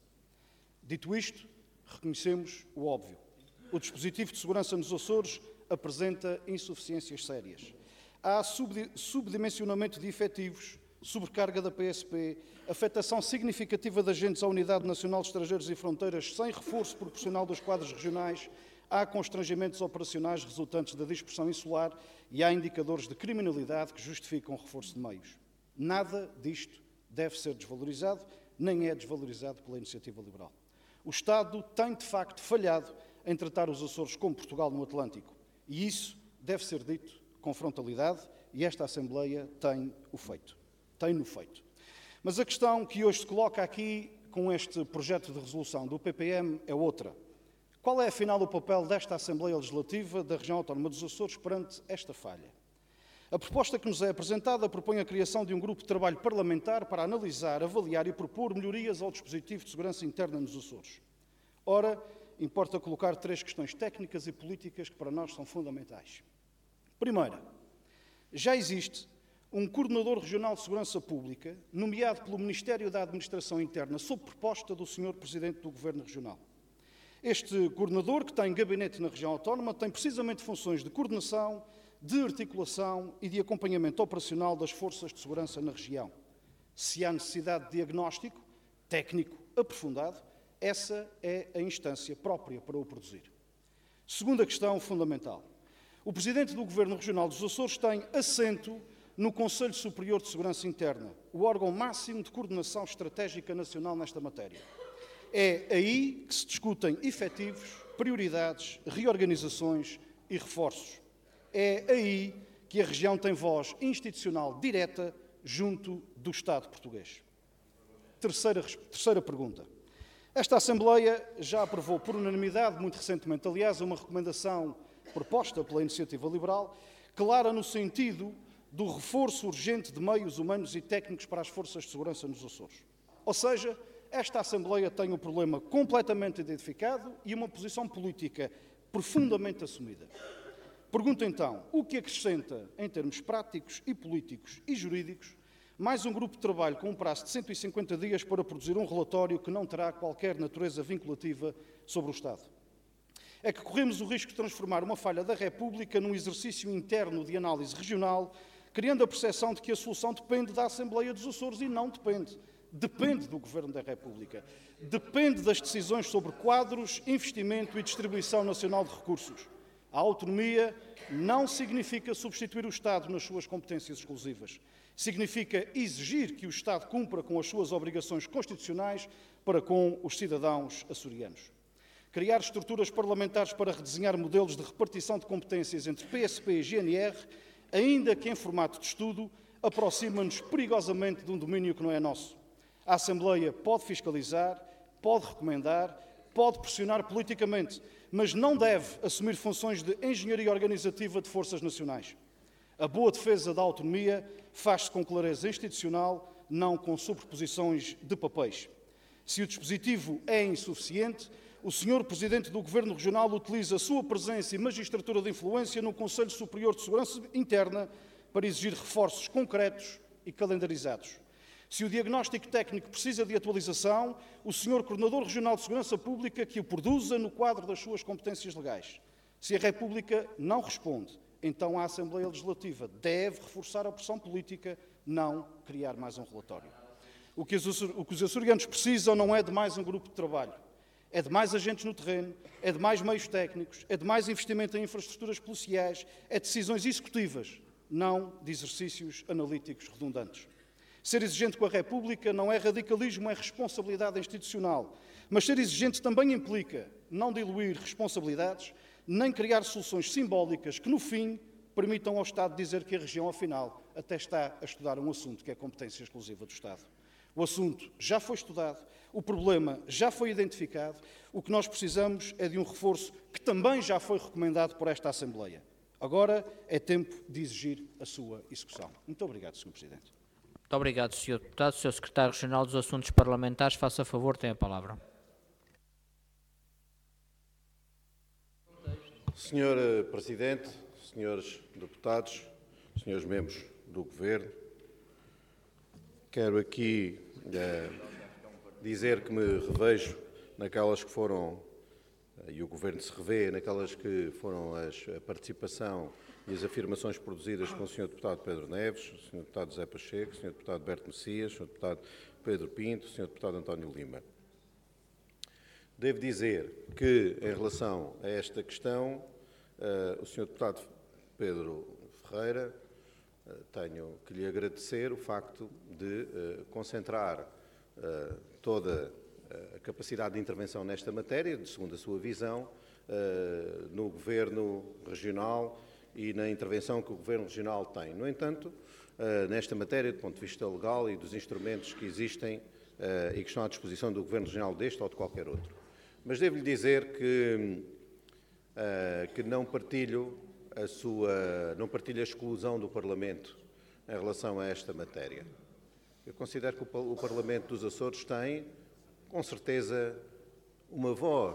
Dito isto, reconhecemos o óbvio. O dispositivo de segurança nos Açores apresenta insuficiências sérias. Há subdimensionamento de efetivos, sobrecarga da P S P, afetação significativa de agentes à Unidade Nacional de Estrangeiros e Fronteiras sem reforço proporcional dos quadros regionais, há constrangimentos operacionais resultantes da dispersão insular e há indicadores de criminalidade que justificam o reforço de meios. Nada disto deve ser desvalorizado, nem é desvalorizado pela iniciativa liberal. O Estado tem, de facto, falhado em tratar os Açores como Portugal no Atlântico. E isso deve ser dito com frontalidade e esta Assembleia tem o feito. Tem-no feito. Mas a questão que hoje se coloca aqui com este projeto de resolução do P P M é outra. Qual é, afinal, o papel desta Assembleia Legislativa da região autónoma dos Açores perante esta falha? A proposta que nos é apresentada propõe a criação de um grupo de trabalho parlamentar para analisar, avaliar e propor melhorias ao dispositivo de segurança interna nos Açores. Ora, importa colocar três questões técnicas e políticas que para nós são fundamentais. Primeira, já existe um coordenador regional de segurança pública, nomeado pelo Ministério da Administração Interna, sob proposta do senhor Presidente do Governo Regional. Este coordenador, que tem gabinete na região autónoma, tem precisamente funções de coordenação, de articulação e de acompanhamento operacional das forças de segurança na região. Se há necessidade de diagnóstico técnico aprofundado, essa é a instância própria para o produzir. Segunda questão fundamental. O Presidente do Governo Regional dos Açores tem assento no Conselho Superior de Segurança Interna, o órgão máximo de coordenação estratégica nacional nesta matéria. É aí que se discutem efetivos, prioridades, reorganizações e reforços. É aí que a região tem voz institucional direta junto do Estado português. Terceira, terceira pergunta. Esta Assembleia já aprovou por unanimidade, muito recentemente, aliás, uma recomendação proposta pela Iniciativa Liberal, clara no sentido do reforço urgente de meios humanos e técnicos para as forças de segurança nos Açores. Ou seja, esta Assembleia tem o problema completamente identificado e uma posição política profundamente assumida. Pergunto então, o que acrescenta, em termos práticos e políticos e jurídicos, mais um grupo de trabalho com um prazo de cento e cinquenta dias para produzir um relatório que não terá qualquer natureza vinculativa sobre o Estado? é que corremos o risco de transformar uma falha da República num exercício interno de análise regional, criando a percepção de que a solução depende da Assembleia dos Açores, e não depende. Depende do Governo da República. Depende das decisões sobre quadros, investimento e distribuição nacional de recursos. A autonomia não significa substituir o Estado nas suas competências exclusivas. Significa exigir que o Estado cumpra com as suas obrigações constitucionais para com os cidadãos açorianos. Criar estruturas parlamentares para redesenhar modelos de repartição de competências entre P S P e G N R, ainda que em formato de estudo, aproxima-nos perigosamente de um domínio que não é nosso. A Assembleia pode fiscalizar, pode recomendar, pode pressionar politicamente, mas não deve assumir funções de engenharia organizativa de forças nacionais. A boa defesa da autonomia faz-se com clareza institucional, não com sobreposições de papéis. Se o dispositivo é insuficiente, o senhor Presidente do Governo Regional utiliza a sua presença e magistratura de influência no Conselho Superior de Segurança Interna para exigir reforços concretos e calendarizados. Se o diagnóstico técnico precisa de atualização, o senhor Coordenador Regional de Segurança Pública que o produza no quadro das suas competências legais. Se a República não responde, então a Assembleia Legislativa deve reforçar a pressão política, não criar mais um relatório. O que os açorianos precisam não é de mais um grupo de trabalho. É de mais agentes no terreno, é de mais meios técnicos, é de mais investimento em infraestruturas policiais, é de decisões executivas, não de exercícios analíticos redundantes. Ser exigente com a República não é radicalismo, é responsabilidade institucional. Mas ser exigente também implica não diluir responsabilidades, nem criar soluções simbólicas que, no fim, permitam ao Estado dizer que a região, afinal, até está a estudar um assunto que é competência exclusiva do Estado. O assunto já foi estudado, o problema já foi identificado, o que nós precisamos é de um reforço que também já foi recomendado por esta Assembleia. Agora é tempo de exigir a sua execução. Muito obrigado, senhor Presidente. Muito obrigado, senhor Deputado. senhor Secretário Regional dos Assuntos Parlamentares, faça favor, tem a palavra. senhor Presidente, senhores deputados, senhores membros do Governo, quero aqui eh, dizer que me revejo naquelas que foram, e o Governo se revê, naquelas que foram as, a participação e as afirmações produzidas com o senhor Deputado Pedro Neves, o senhor Deputado José Pacheco, o senhor Deputado Berto Messias, o senhor Deputado Pedro Pinto, o senhor Deputado António Lima. Devo dizer que, em relação a esta questão, uh, o senhor Deputado Pedro Ferreira, uh, tenho que lhe agradecer o facto de uh, concentrar uh, toda a capacidade de intervenção nesta matéria, segundo a sua visão, uh, no Governo Regional e na intervenção que o Governo Regional tem. No entanto, uh, nesta matéria, do ponto de vista legal e dos instrumentos que existem uh, e que estão à disposição do Governo Regional deste ou de qualquer outro. Mas devo-lhe dizer que, uh, que não partilho a sua, não partilho a exclusão do Parlamento em relação a esta matéria. Eu considero que o, o Parlamento dos Açores tem, com certeza, uma voz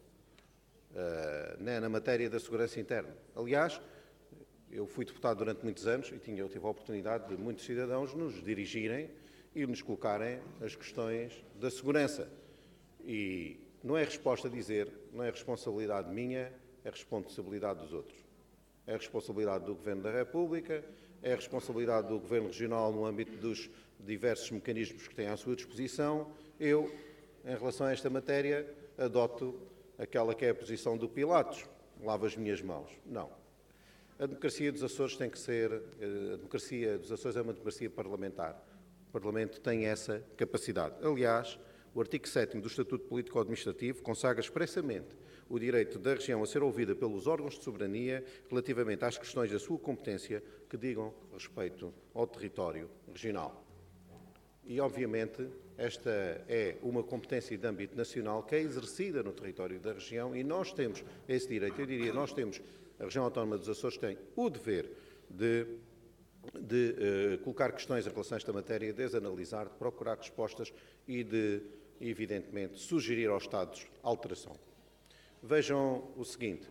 uh, né, na matéria da segurança interna. Aliás, eu fui deputado durante muitos anos e tinha, eu tive a oportunidade de muitos cidadãos nos dirigirem e nos colocarem as questões da segurança. E não é resposta a dizer, não é responsabilidade minha, é responsabilidade dos outros. É responsabilidade do Governo da República, é responsabilidade do Governo Regional no âmbito dos diversos mecanismos que tem à sua disposição. Eu, em relação a esta matéria, adoto aquela que é a posição do Pilatos, lavo as minhas mãos. Não. A democracia dos Açores tem que ser, a democracia dos Açores é uma democracia parlamentar. O Parlamento tem essa capacidade. Aliás, o artigo sétimo do Estatuto Político-Administrativo consagra expressamente o direito da região a ser ouvida pelos órgãos de soberania relativamente às questões da sua competência que digam respeito ao território regional. E, obviamente, esta é uma competência de âmbito nacional que é exercida no território da região e nós temos esse direito. Eu diria, nós temos, a região autónoma dos Açores tem o dever de, de uh, colocar questões em relação a esta matéria, de as analisar, de procurar respostas e de, evidentemente, sugerir aos Estados alteração. Vejam o seguinte,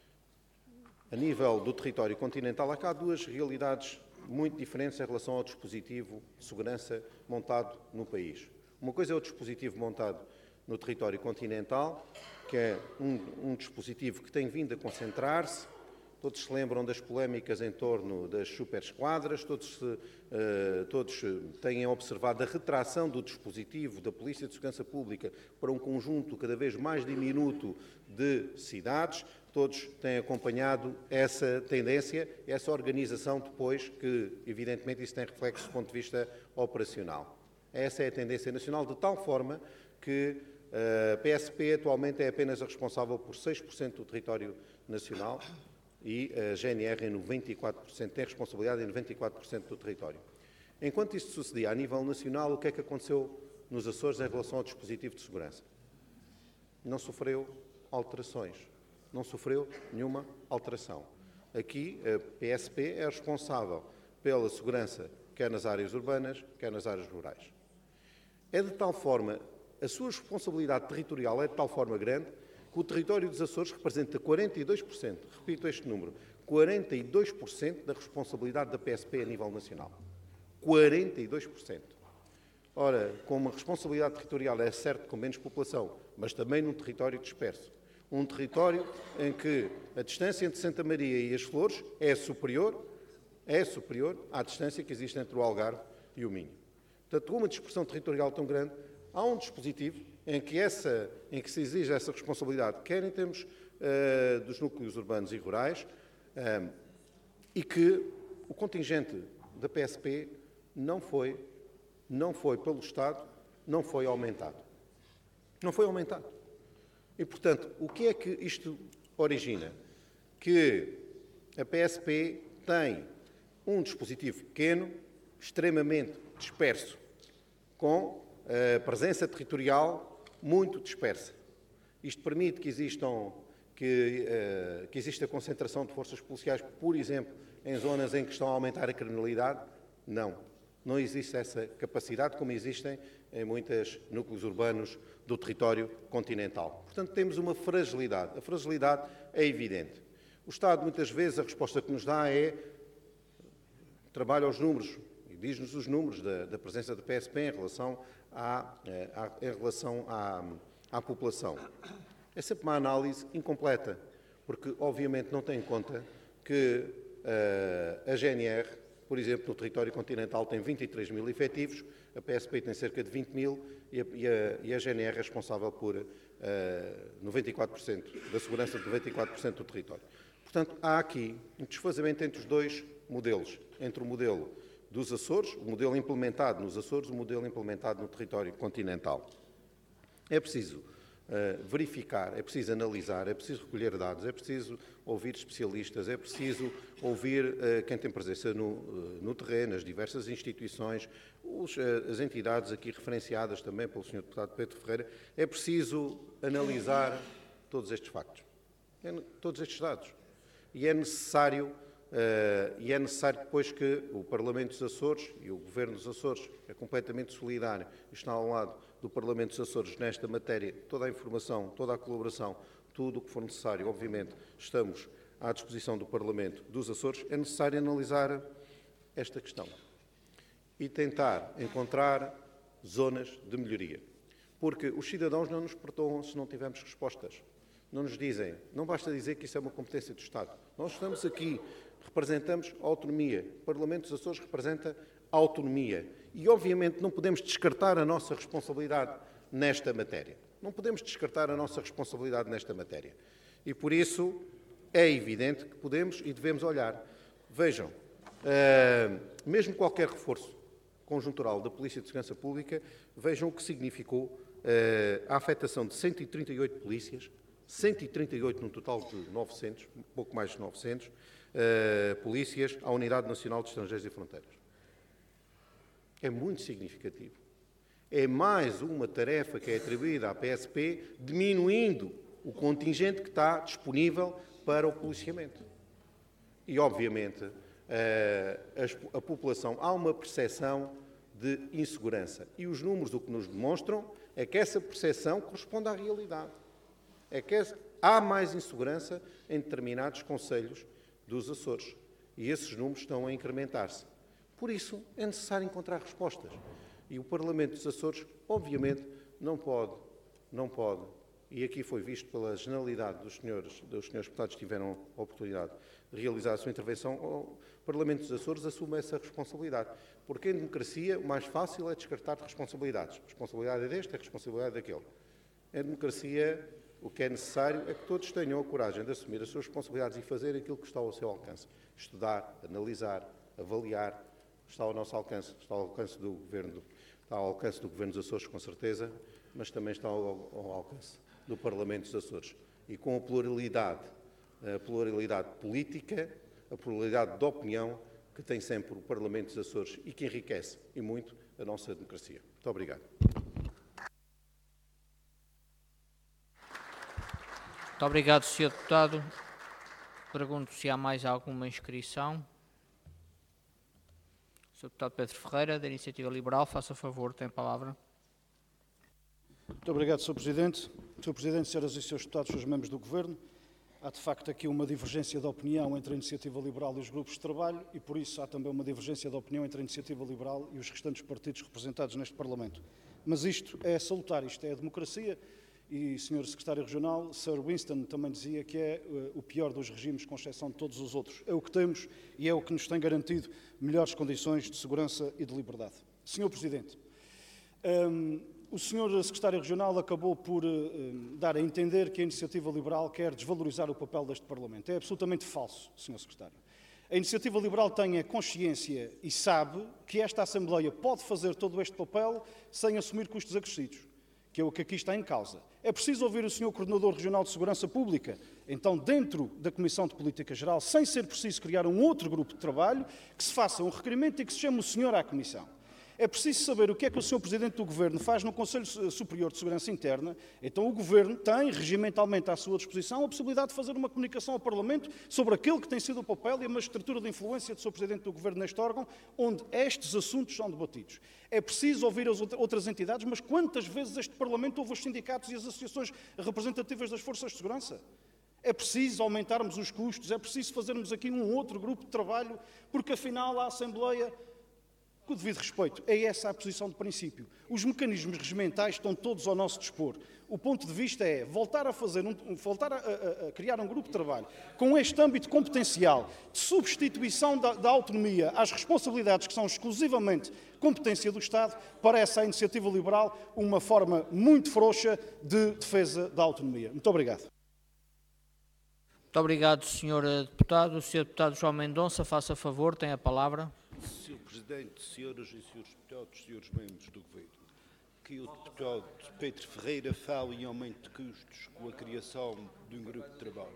a nível do território continental, há cá duas realidades muito diferentes em relação ao dispositivo de segurança montado no país. Uma coisa é o dispositivo montado no território continental, que é um, um dispositivo que tem vindo a concentrar-se. Todos se lembram das polémicas em torno das superesquadras, todos, se, uh, todos têm observado a retração do dispositivo da Polícia de Segurança Pública para um conjunto cada vez mais diminuto de cidades. Todos têm acompanhado essa tendência, essa organização depois que, evidentemente, isso tem reflexo do ponto de vista operacional. Essa é a tendência nacional, de tal forma que a P S P atualmente é apenas a responsável por seis por cento do território nacional e a G N R em noventa e quatro por cento, tem responsabilidade em noventa e quatro por cento do território. Enquanto isto sucedia a nível nacional, o que é que aconteceu nos Açores em relação ao dispositivo de segurança? Não sofreu alterações, não sofreu nenhuma alteração. Aqui, a P S P é responsável pela segurança quer nas áreas urbanas, quer nas áreas rurais. É de tal forma, a sua responsabilidade territorial é de tal forma grande que o território dos Açores representa quarenta e dois por cento, repito este número, quarenta e dois por cento da responsabilidade da P S P a nível nacional. quarenta e dois por cento. Ora, com uma responsabilidade territorial é certo com menos população, mas também num território disperso. Um território em que a distância entre Santa Maria e as Flores é superior, é superior à distância que existe entre o Algarve e o Minho. Portanto, com uma dispersão territorial tão grande, há um dispositivo em que, essa, em que se exige essa responsabilidade, quer em termos uh, dos núcleos urbanos e rurais, um, e que o contingente da P S P não foi, não foi pelo Estado, não foi aumentado. Não foi aumentado. E, portanto, o que é que isto origina? Que a P S P tem um dispositivo pequeno, extremamente disperso, com a presença territorial muito dispersa. Isto permite que, existam, que, uh, que exista concentração de forças policiais, por exemplo, em zonas em que estão a aumentar a criminalidade? Não. Não existe essa capacidade, como existem em muitos núcleos urbanos do território continental. Portanto, temos uma fragilidade. A fragilidade é evidente. O Estado, muitas vezes, a resposta que nos dá é trabalha os números, e diz-nos os números da, da presença da P S P em relação à, à, em relação à, à população. É sempre uma análise incompleta, porque, obviamente, não tem em conta que uh, a G N R, por exemplo, no território continental tem vinte e três mil efetivos, a P S P tem cerca de vinte mil e a, e a, e a G N R é responsável por uh, noventa e quatro por cento da segurança de noventa e quatro por cento do território. Portanto, há aqui um desfazamento entre os dois modelos, entre o modelo dos Açores, o modelo implementado nos Açores, o modelo implementado no território continental. É preciso uh, verificar, é preciso analisar, é preciso recolher dados, é preciso ouvir especialistas, é preciso ouvir uh, quem tem presença no, uh, no terreno, as diversas instituições, os, uh, as entidades aqui referenciadas também pelo senhor Deputado Pedro Ferreira. É preciso analisar todos estes factos, é, todos estes dados. E é necessário, uh, e é necessário depois que o Parlamento dos Açores e o Governo dos Açores é completamente solidário e está ao lado do Parlamento dos Açores nesta matéria, toda a informação, toda a colaboração, tudo o que for necessário, obviamente, estamos à disposição do Parlamento dos Açores. É necessário analisar esta questão e tentar encontrar zonas de melhoria. Porque os cidadãos não nos perdoam se não tivermos respostas. Não nos dizem, não basta dizer que isso é uma competência do Estado. Nós estamos aqui, representamos a autonomia. O Parlamento dos Açores representa a autonomia. E, obviamente, não podemos descartar a nossa responsabilidade nesta matéria. Não podemos descartar a nossa responsabilidade nesta matéria. E, por isso, é evidente que podemos e devemos olhar. Vejam, uh, mesmo qualquer reforço conjuntural da Polícia de Segurança Pública, vejam o que significou uh, a afetação de cento e trinta e oito polícias, cento e trinta e oito num total de novecentos, um pouco mais de novecentos, uh, polícias à Unidade Nacional de Estrangeiros e Fronteiras. É muito significativo. É mais uma tarefa que é atribuída à P S P, diminuindo o contingente que está disponível para o policiamento. E, obviamente, a, a população, há uma percepção de insegurança. E os números o que nos demonstram é que essa percepção corresponde à realidade. É que há mais insegurança em determinados concelhos dos Açores. E esses números estão a incrementar-se. Por isso, é necessário encontrar respostas. E o Parlamento dos Açores, obviamente, não pode não pode, e aqui foi visto pela generalidade dos senhores, dos senhores deputados que tiveram a oportunidade de realizar a sua intervenção, o Parlamento dos Açores assume essa responsabilidade. Porque em democracia o mais fácil é descartar responsabilidades. A responsabilidade é deste, a responsabilidade é daquele. Em democracia o que é necessário é que todos tenham a coragem de assumir as suas responsabilidades e fazer aquilo que está ao seu alcance. Estudar, analisar, avaliar, está ao nosso alcance, está ao alcance do Governo, está ao alcance do Governo dos Açores, com certeza, mas também está ao, ao alcance do Parlamento dos Açores. E com a pluralidade, a pluralidade política, a pluralidade de opinião que tem sempre o Parlamento dos Açores e que enriquece, e muito, a nossa democracia. Muito obrigado. Muito obrigado, senhor Deputado. Pergunto se há mais alguma inscrição. senhor Deputado Pedro Ferreira, da Iniciativa Liberal, faça favor, tem a palavra. Muito obrigado, senhor Presidente. senhor Presidente, senhoras e senhores deputados, senhores membros do Governo, há de facto aqui uma divergência de opinião entre a Iniciativa Liberal e os grupos de trabalho e, por isso, há também uma divergência de opinião entre a Iniciativa Liberal e os restantes partidos representados neste Parlamento. Mas isto é salutar, isto é a democracia. E, senhor Secretário Regional, Sir Winston também dizia que é uh, o pior dos regimes, com exceção de todos os outros. É o que temos e é o que nos tem garantido melhores condições de segurança e de liberdade. senhor Presidente, um, o senhor Secretário Regional acabou por uh, dar a entender que a Iniciativa Liberal quer desvalorizar o papel deste Parlamento. É absolutamente falso, senhor Secretário. A Iniciativa Liberal tem a consciência e sabe que esta Assembleia pode fazer todo este papel sem assumir custos acrescidos, que é o que aqui está em causa. É preciso ouvir o senhor Coordenador Regional de Segurança Pública, então dentro da Comissão de Política Geral, sem ser preciso criar um outro grupo de trabalho, que se faça um requerimento e que se chame o senhor à Comissão. É preciso saber o que é que o senhor Presidente do Governo faz no Conselho Superior de Segurança Interna. Então o Governo tem, regimentalmente à sua disposição, a possibilidade de fazer uma comunicação ao Parlamento sobre aquele que tem sido o papel e a magistratura de influência do senhor Presidente do Governo neste órgão, onde estes assuntos são debatidos. É preciso ouvir as outras entidades, mas quantas vezes este Parlamento ouve os sindicatos e as associações representativas das forças de segurança? É preciso aumentarmos os custos, é preciso fazermos aqui um outro grupo de trabalho, porque afinal a Assembleia, com o devido respeito, é essa a posição de princípio. Os mecanismos regimentais estão todos ao nosso dispor. O ponto de vista é voltar a fazer, um, voltar a, a, a criar um grupo de trabalho com este âmbito competencial de substituição da, da autonomia às responsabilidades que são exclusivamente competência do Estado, parece à Iniciativa Liberal uma forma muito frouxa de defesa da autonomia. Muito obrigado. Muito obrigado, senhor Deputado. O senhor Deputado João Mendonça, faça favor, tem a palavra. senhor Presidente, senhoras e senhores deputados, senhores membros do Governo, que o deputado Pedro Ferreira fala em aumento de custos com a criação de um grupo de trabalho.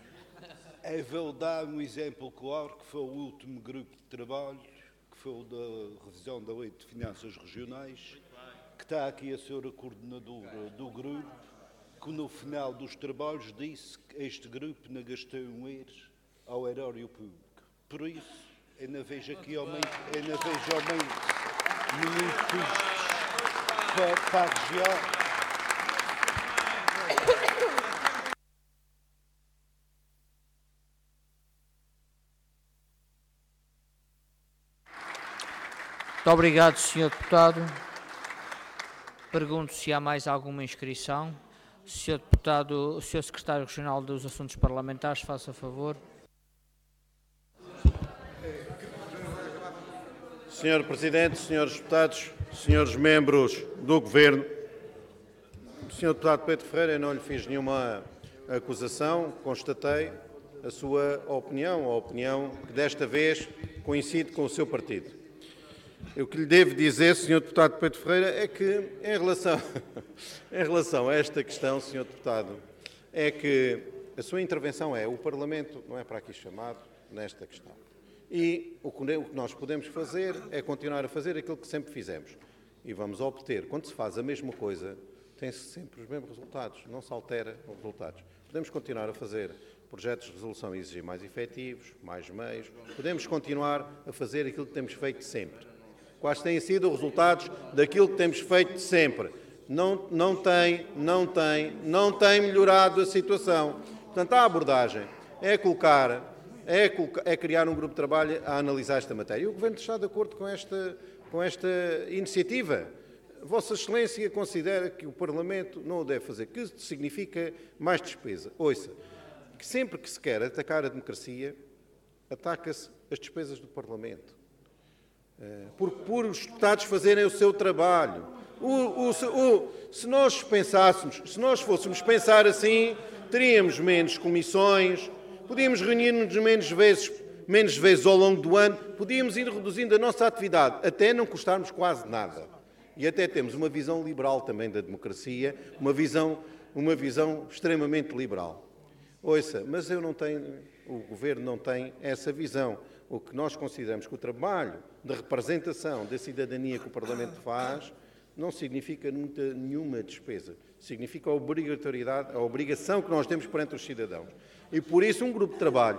É vou dar um exemplo claro, que foi o último grupo de trabalho, que foi o da revisão da Lei de Finanças Regionais, que está aqui a senhora coordenadora do grupo, que no final dos trabalhos disse que este grupo não gastou um euro ao erário público. Por isso, eu não vejo aqui aumento, eu não vejo aumento no custos para, para a região. Muito obrigado, senhor Deputado. Pergunto se há mais alguma inscrição. senhor Deputado, o senhor Secretário Regional dos Assuntos Parlamentares, faça favor. senhor Presidente, senhores deputados, senhores membros do Governo, senhor Deputado Pedro Ferreira, eu não lhe fiz nenhuma acusação, constatei a sua opinião, a opinião que desta vez coincide com o seu partido. O que lhe devo dizer, senhor Deputado Pedro Ferreira, é que em relação, em relação a esta questão, senhor Deputado, é que a sua intervenção é o Parlamento não é para aqui chamado nesta questão. E o que nós podemos fazer é continuar a fazer aquilo que sempre fizemos. E vamos obter, quando se faz a mesma coisa, tem-se sempre os mesmos resultados, não se altera os resultados. Podemos continuar a fazer projetos de resolução e exigir mais efetivos, mais meios. Podemos continuar a fazer aquilo que temos feito sempre. Quais têm sido os resultados daquilo que temos feito sempre? Não, não tem, não tem, não tem melhorado a situação. Portanto, a abordagem é colocar... É, é criar um grupo de trabalho a analisar esta matéria. E o Governo está de acordo com esta, com esta iniciativa. Vossa Excelência considera que o Parlamento não o deve fazer, que significa mais despesa. Ouça, que sempre que se quer atacar a democracia, ataca-se as despesas do Parlamento. Por, por os deputados fazerem o seu trabalho. O, o, o, se nós pensássemos, se nós fôssemos pensar assim, teríamos menos comissões, podíamos reunir-nos menos vezes, menos vezes ao longo do ano, podíamos ir reduzindo a nossa atividade, até não custarmos quase nada. E até temos uma visão liberal também da democracia, uma visão, uma visão extremamente liberal. Ouça, mas eu não tenho, o Governo não tem essa visão. O que nós consideramos que o trabalho de representação da cidadania que o Parlamento faz não significa muita, nenhuma despesa. Significa a obrigatoriedade, a obrigação que nós temos perante os cidadãos. E por isso um grupo de trabalho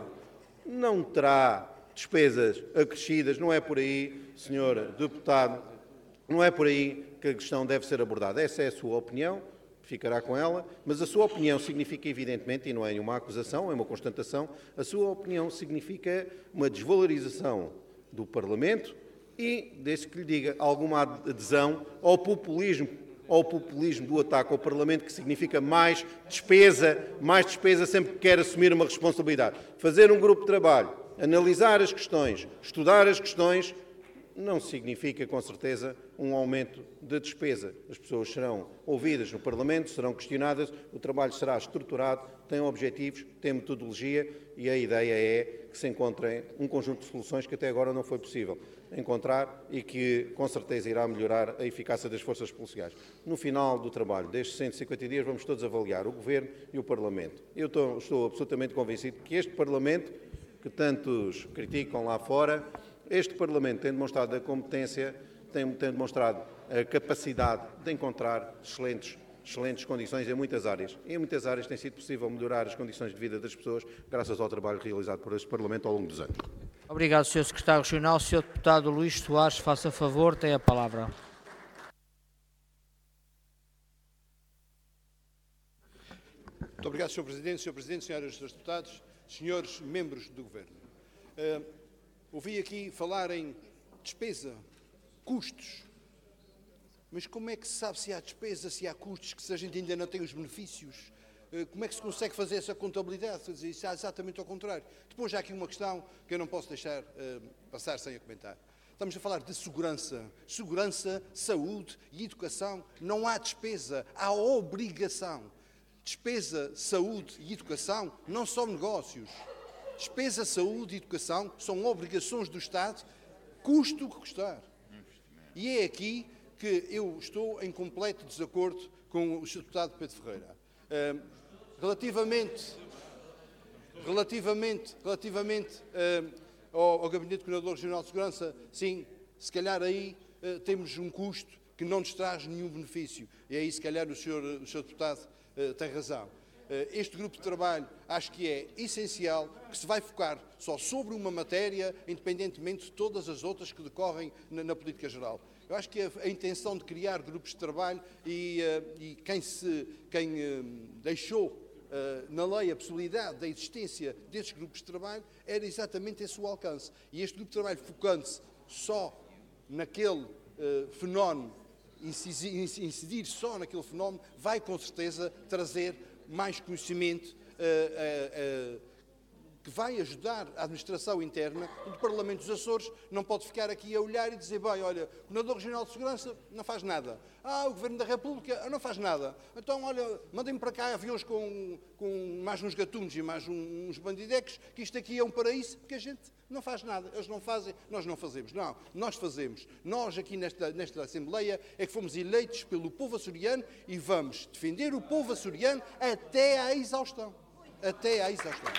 não terá despesas acrescidas, não é por aí, senhor Deputado, não é por aí que a questão deve ser abordada. Essa é a sua opinião, ficará com ela, mas a sua opinião significa, evidentemente, e não é nenhuma acusação, é uma constatação, a sua opinião significa uma desvalorização do Parlamento e, desde que lhe diga, alguma adesão ao populismo, ao populismo do ataque ao Parlamento, que significa mais despesa, mais despesa sempre que quer assumir uma responsabilidade. Fazer um grupo de trabalho, analisar as questões, estudar as questões, não significa, com certeza, um aumento da despesa. As pessoas serão ouvidas no Parlamento, serão questionadas, o trabalho será estruturado, tem objetivos, tem metodologia e a ideia é que se encontrem um conjunto de soluções que até agora não foi possível encontrar e que, com certeza, irá melhorar a eficácia das forças policiais. No final do trabalho destes cento e cinquenta dias, vamos todos avaliar o Governo e o Parlamento. Eu estou, estou absolutamente convencido que este Parlamento, que tantos criticam lá fora, este Parlamento tem demonstrado a competência, tem, tem demonstrado a capacidade de encontrar excelentes, excelentes condições em muitas áreas. E em muitas áreas tem sido possível melhorar as condições de vida das pessoas graças ao trabalho realizado por este Parlamento ao longo dos anos. Obrigado, senhor Secretário Regional. senhor Deputado Luís Soares, faça favor, tem a palavra. Muito obrigado, senhor Presidente, senhor Presidente, senhoras e senhores deputados, senhores membros do Governo. Uh, ouvi aqui falar em despesa, custos, mas como é que se sabe se há despesa, se há custos, que se a gente ainda não tem os benefícios? Uh, como é que se consegue fazer essa contabilidade? Quer dizer, isso é exatamente ao contrário. Depois há aqui uma questão que eu não posso deixar uh, passar sem a comentar. Estamos a falar de segurança, segurança, saúde e educação. Não há despesa, há obrigação. Despesa, saúde e educação não são negócios. Despesa, saúde e educação são obrigações do Estado, custo o que custar. E é aqui que eu estou em completo desacordo com o senhor Deputado Pedro Ferreira. Uh, relativamente relativamente, relativamente uh, ao, ao Gabinete de Coordenador Regional de Segurança, sim, se calhar aí uh, temos um custo que não nos traz nenhum benefício. E aí, se calhar, o senhor, o senhor Deputado uh, tem razão. Este grupo de trabalho acho que é essencial, que se vai focar só sobre uma matéria, independentemente de todas as outras que decorrem na, na política geral. Eu acho que a, a intenção de criar grupos de trabalho e, uh, e quem, se, quem uh, deixou uh, na lei a possibilidade da existência destes grupos de trabalho era exatamente esse o alcance. E este grupo de trabalho focando-se só naquele uh, fenómeno, incidir, incidir só naquele fenómeno, vai com certeza trazer mais conhecimento uh, uh, uh, que vai ajudar a administração interna do Parlamento dos Açores. Não pode ficar aqui a olhar e dizer, bem, olha, o Coordenador Regional de Segurança não faz nada. Ah, o Governo da República não faz nada. Então, olha, mandem-me para cá aviões com, com mais uns gatunos e mais um, uns bandidecos, que isto aqui é um paraíso, porque a gente não faz nada. Eles não fazem, nós não fazemos. Não, nós fazemos. Nós aqui nesta, nesta Assembleia é que fomos eleitos pelo povo açoriano e vamos defender o povo açoriano até à exaustão. Até à exaustão.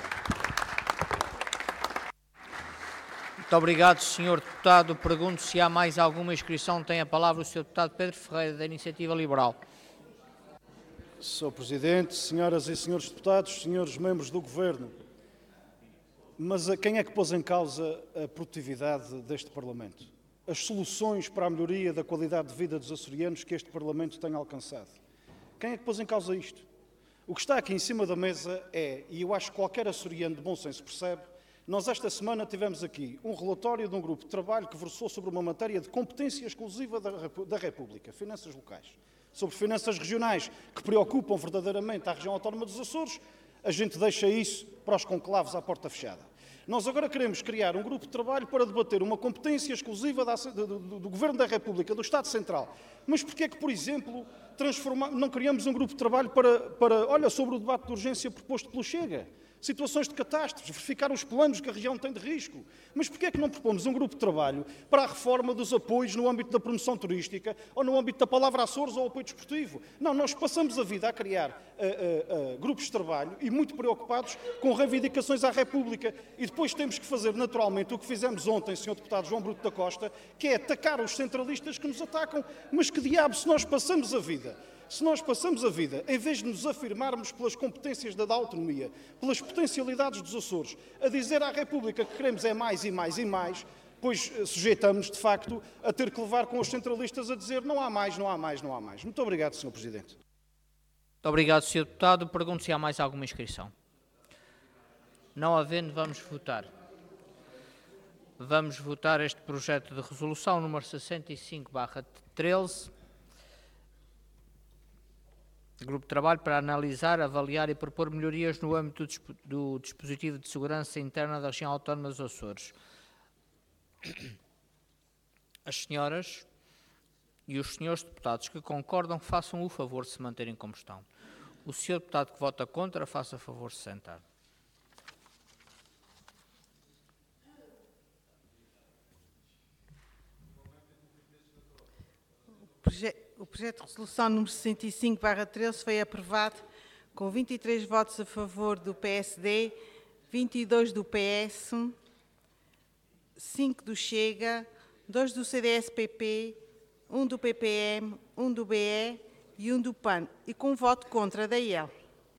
Muito obrigado, senhor Deputado. Pergunto se há mais alguma inscrição. Tem a palavra o senhor Deputado Pedro Ferreira, da Iniciativa Liberal. senhor Presidente, senhoras e senhores deputados, senhores membros do Governo, mas quem é que pôs em causa a produtividade deste Parlamento? As soluções para a melhoria da qualidade de vida dos açorianos que este Parlamento tem alcançado? Quem é que pôs em causa isto? O que está aqui em cima da mesa é, e eu acho que qualquer açoriano de bom senso percebe, Nós esta semana tivemos aqui um relatório de um grupo de trabalho que versou sobre uma matéria de competência exclusiva da República, finanças locais, sobre finanças regionais, que preocupam verdadeiramente a região autónoma dos Açores. A gente deixa isso para os conclaves à porta fechada. Nós agora queremos criar um grupo de trabalho para debater uma competência exclusiva da, do, do, do Governo da República, do Estado Central. Mas porquê é que, por exemplo, não criamos um grupo de trabalho para, para, olha, sobre o debate de urgência proposto pelo Chega? Situações de catástrofes, verificar os planos que a região tem de risco. Mas porquê é que não propomos um grupo de trabalho para a reforma dos apoios no âmbito da promoção turística ou no âmbito da palavra Açores ou apoio desportivo? Não, nós passamos a vida a criar uh, uh, uh, grupos de trabalho e muito preocupados com reivindicações à República. E depois temos que fazer naturalmente o que fizemos ontem, senhor Deputado João Bruto da Costa, que é atacar os centralistas que nos atacam. Mas que diabo, se nós passamos a vida... Se nós passamos a vida, em vez de nos afirmarmos pelas competências da autonomia, pelas potencialidades dos Açores, a dizer à República que queremos é mais e mais e mais, pois sujeitamos, de facto, a ter que levar com os centralistas a dizer não há mais, não há mais, não há mais. Muito obrigado, senhor Presidente. Muito obrigado, senhor Deputado. Pergunto se há mais alguma inscrição. Não havendo, vamos votar. Vamos votar este projeto de resolução número sessenta e cinco barra treze. Grupo de trabalho para analisar, avaliar e propor melhorias no âmbito do dispositivo de segurança interna da região autónoma dos Açores. As senhoras e os senhores deputados que concordam, façam o favor de se manterem como estão. O senhor deputado que vota contra, faça favor de se sentar. O projeto de resolução número sessenta e cinco barra treze foi aprovado com vinte e três votos a favor do P S D, vinte e dois do P S, cinco do Chega, dois do C D S P P, um do P P M, um do B E e um do P A N, e com um voto contra da I E L.